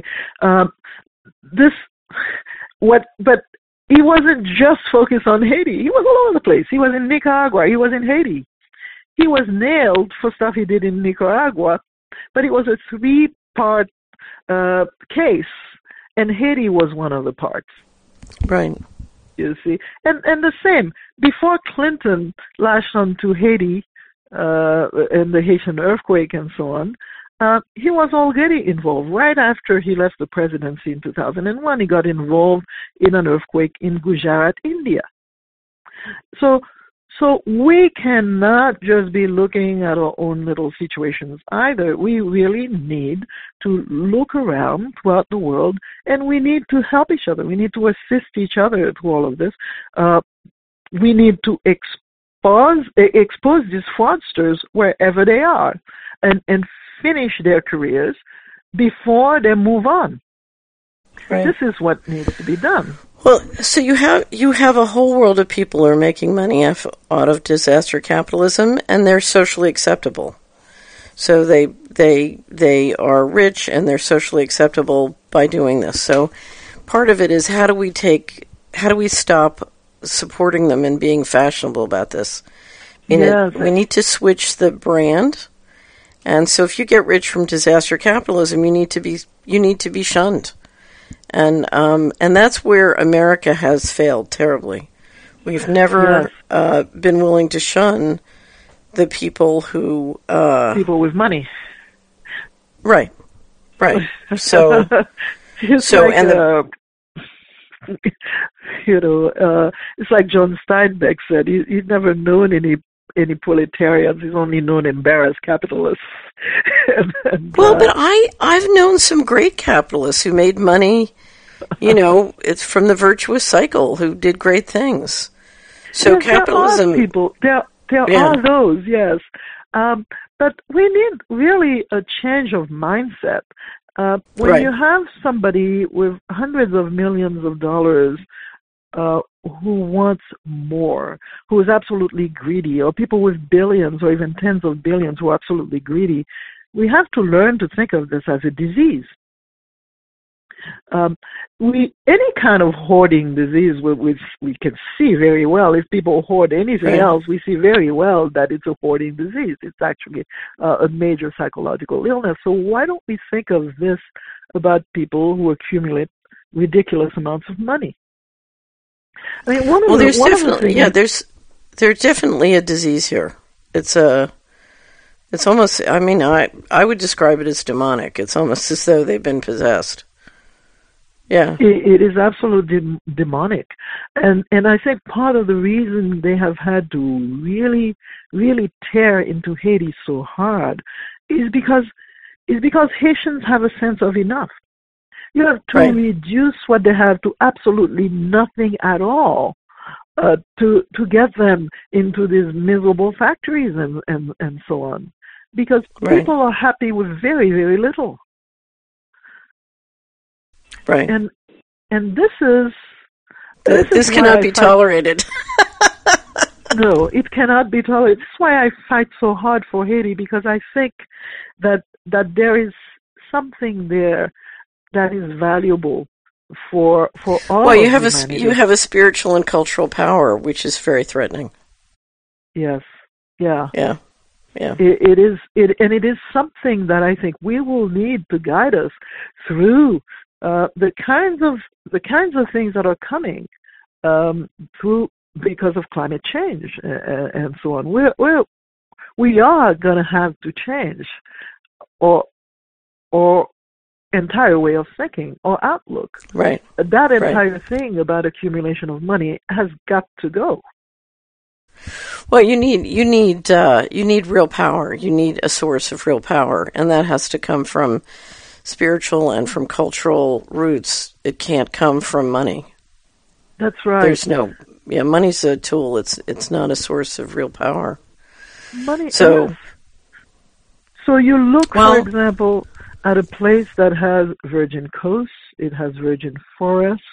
but he wasn't just focused on Haiti. He was all over the place. He was in Nicaragua. He was in Haiti. He was nailed for stuff he did in Nicaragua, but it was a 3-part case, and Haiti was one of the parts. Right. You see, and the same before Clinton lashed onto Haiti and the Haitian earthquake and so on. He was already involved. Right after he left the presidency in 2001, he got involved in an earthquake in Gujarat, India. So we cannot just be looking at our own little situations either. We really need to look around throughout the world, and we need to help each other. We need to assist each other through all of this. We need to expose these fraudsters wherever they are, and finish their careers before they move on. Right. This is what needs to be done. Well, so you have a whole world of people who are making money out of disaster capitalism, and they're socially acceptable. So they are rich and they're socially acceptable by doing this. So part of it is how do we stop supporting them and being fashionable about this? Yes. We need to switch the brand. And so if you get rich from disaster capitalism, you need to be shunned. And that's where America has failed terribly. We've never been willing to shun the people who people with money. Right. So it's like John Steinbeck said. He's never known any proletarians. He's only known embarrassed capitalists. But I've known some great capitalists who made money. It's from the virtuous cycle who did great things. So yes, capitalism. There are people. There are those, yes. But we need really a change of mindset. When you have somebody with hundreds of millions of dollars who wants more, who is absolutely greedy, or people with billions or even tens of billions who are absolutely greedy, we have to learn to think of this as a disease. Any kind of hoarding disease, we can see very well. If people hoard anything else, we see very well that it's a hoarding disease. It's actually a major psychological illness. So why don't we think of this about people who accumulate ridiculous amounts of money? I mean, there's definitely a disease here. It's almost. I mean, I would describe it as demonic. It's almost as though they've been possessed. Yeah, it is absolutely demonic, and I think part of the reason they have had to really, really tear into Haiti so hard is because Haitians have a sense of enough. You have to reduce what they have to absolutely nothing at all to get them into these miserable factories and so on, because people are happy with very, very little. Right. And this cannot be tolerated. No, it cannot be tolerated. This is why I fight so hard for Haiti, because I think that there is something there that is valuable for all. Well, you have a spiritual and cultural power which is very threatening. Yes. Yeah. Yeah. It is something that I think we will need to guide us through the kinds of things that are coming through because of climate change and so on. We are going to have to change our entire way of thinking, our outlook. Right. That entire thing about accumulation of money has got to go. Well, you need real power. You need a source of real power, and that has to come from spiritual and from cultural roots. It can't come from money. That's right. There's money's a tool. It's not a source of real power. Money. So you look, for example, at a place that has virgin coasts. It has virgin forests.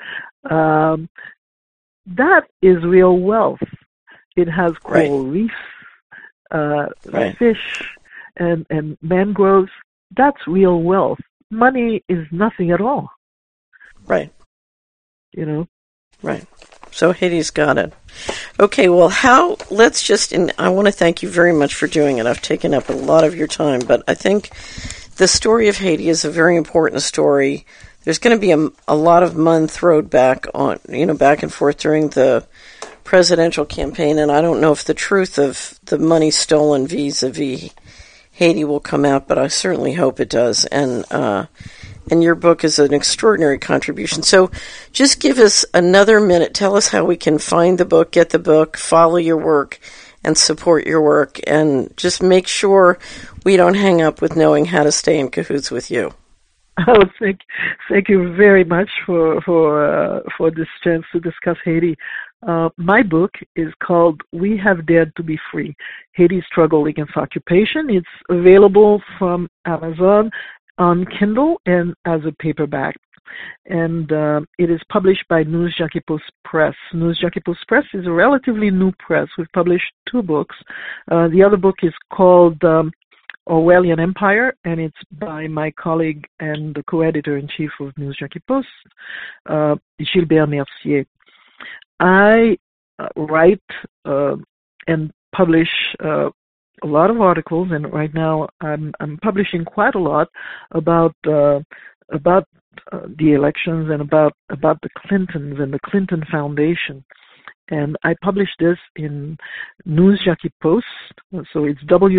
That is real wealth. It has coral reefs, fish, and mangroves. That's real wealth. Money is nothing at all. Right. You know? Right. So Haiti's got it. Okay, well, I want to thank you very much for doing it. I've taken up a lot of your time, but I think the story of Haiti is a very important story. There's going to be a lot of mud thrown back and forth during the presidential campaign, and I don't know if the truth of the money stolen vis-a-vis Haiti will come out, but I certainly hope it does. And your book is an extraordinary contribution. So just give us another minute. Tell us how we can find the book, get the book, follow your work, and support your work, and just make sure we don't hang up with knowing how to stay in cahoots with you. Oh, thank you very much for this chance to discuss Haiti. My book is called "We Have Dared to Be Free: Haiti's Struggle Against Occupation." It's available from Amazon on Kindle and as a paperback. And it is published by Nous Jacques Press. Nous Jacques Press is a relatively new press. We've published 2 books. The other book is called Orwellian Empire, and it's by my colleague and the co-editor-in-chief of Nous Jacques Post, Gilbert Mercier. I write and publish a lot of articles, and right now I'm publishing quite a lot about the elections and about the Clintons and the Clinton Foundation. And I published this in Nous Jacques Post, so it's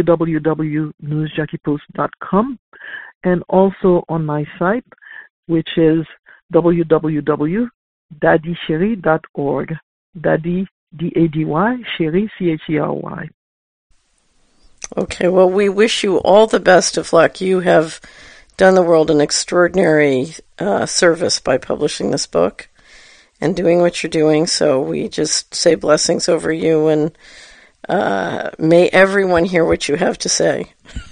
www.nousjacquespost.com, and also on my site, which is www.daddychery.org. Daddy, D-A-D-Y, Chery, C-H-E-R-Y. Okay, well, we wish you all the best of luck. You have done the world an extraordinary service by publishing this book and doing what you're doing, so we just say blessings over you, and may everyone hear what you have to say.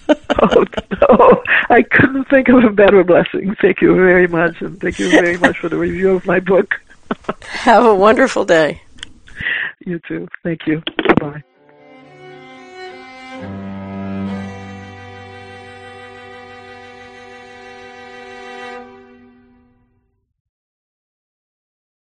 I couldn't think of a better blessing. Thank you very much, and thank you very much for the review of my book. Have a wonderful day. You too. Thank you. Bye-bye.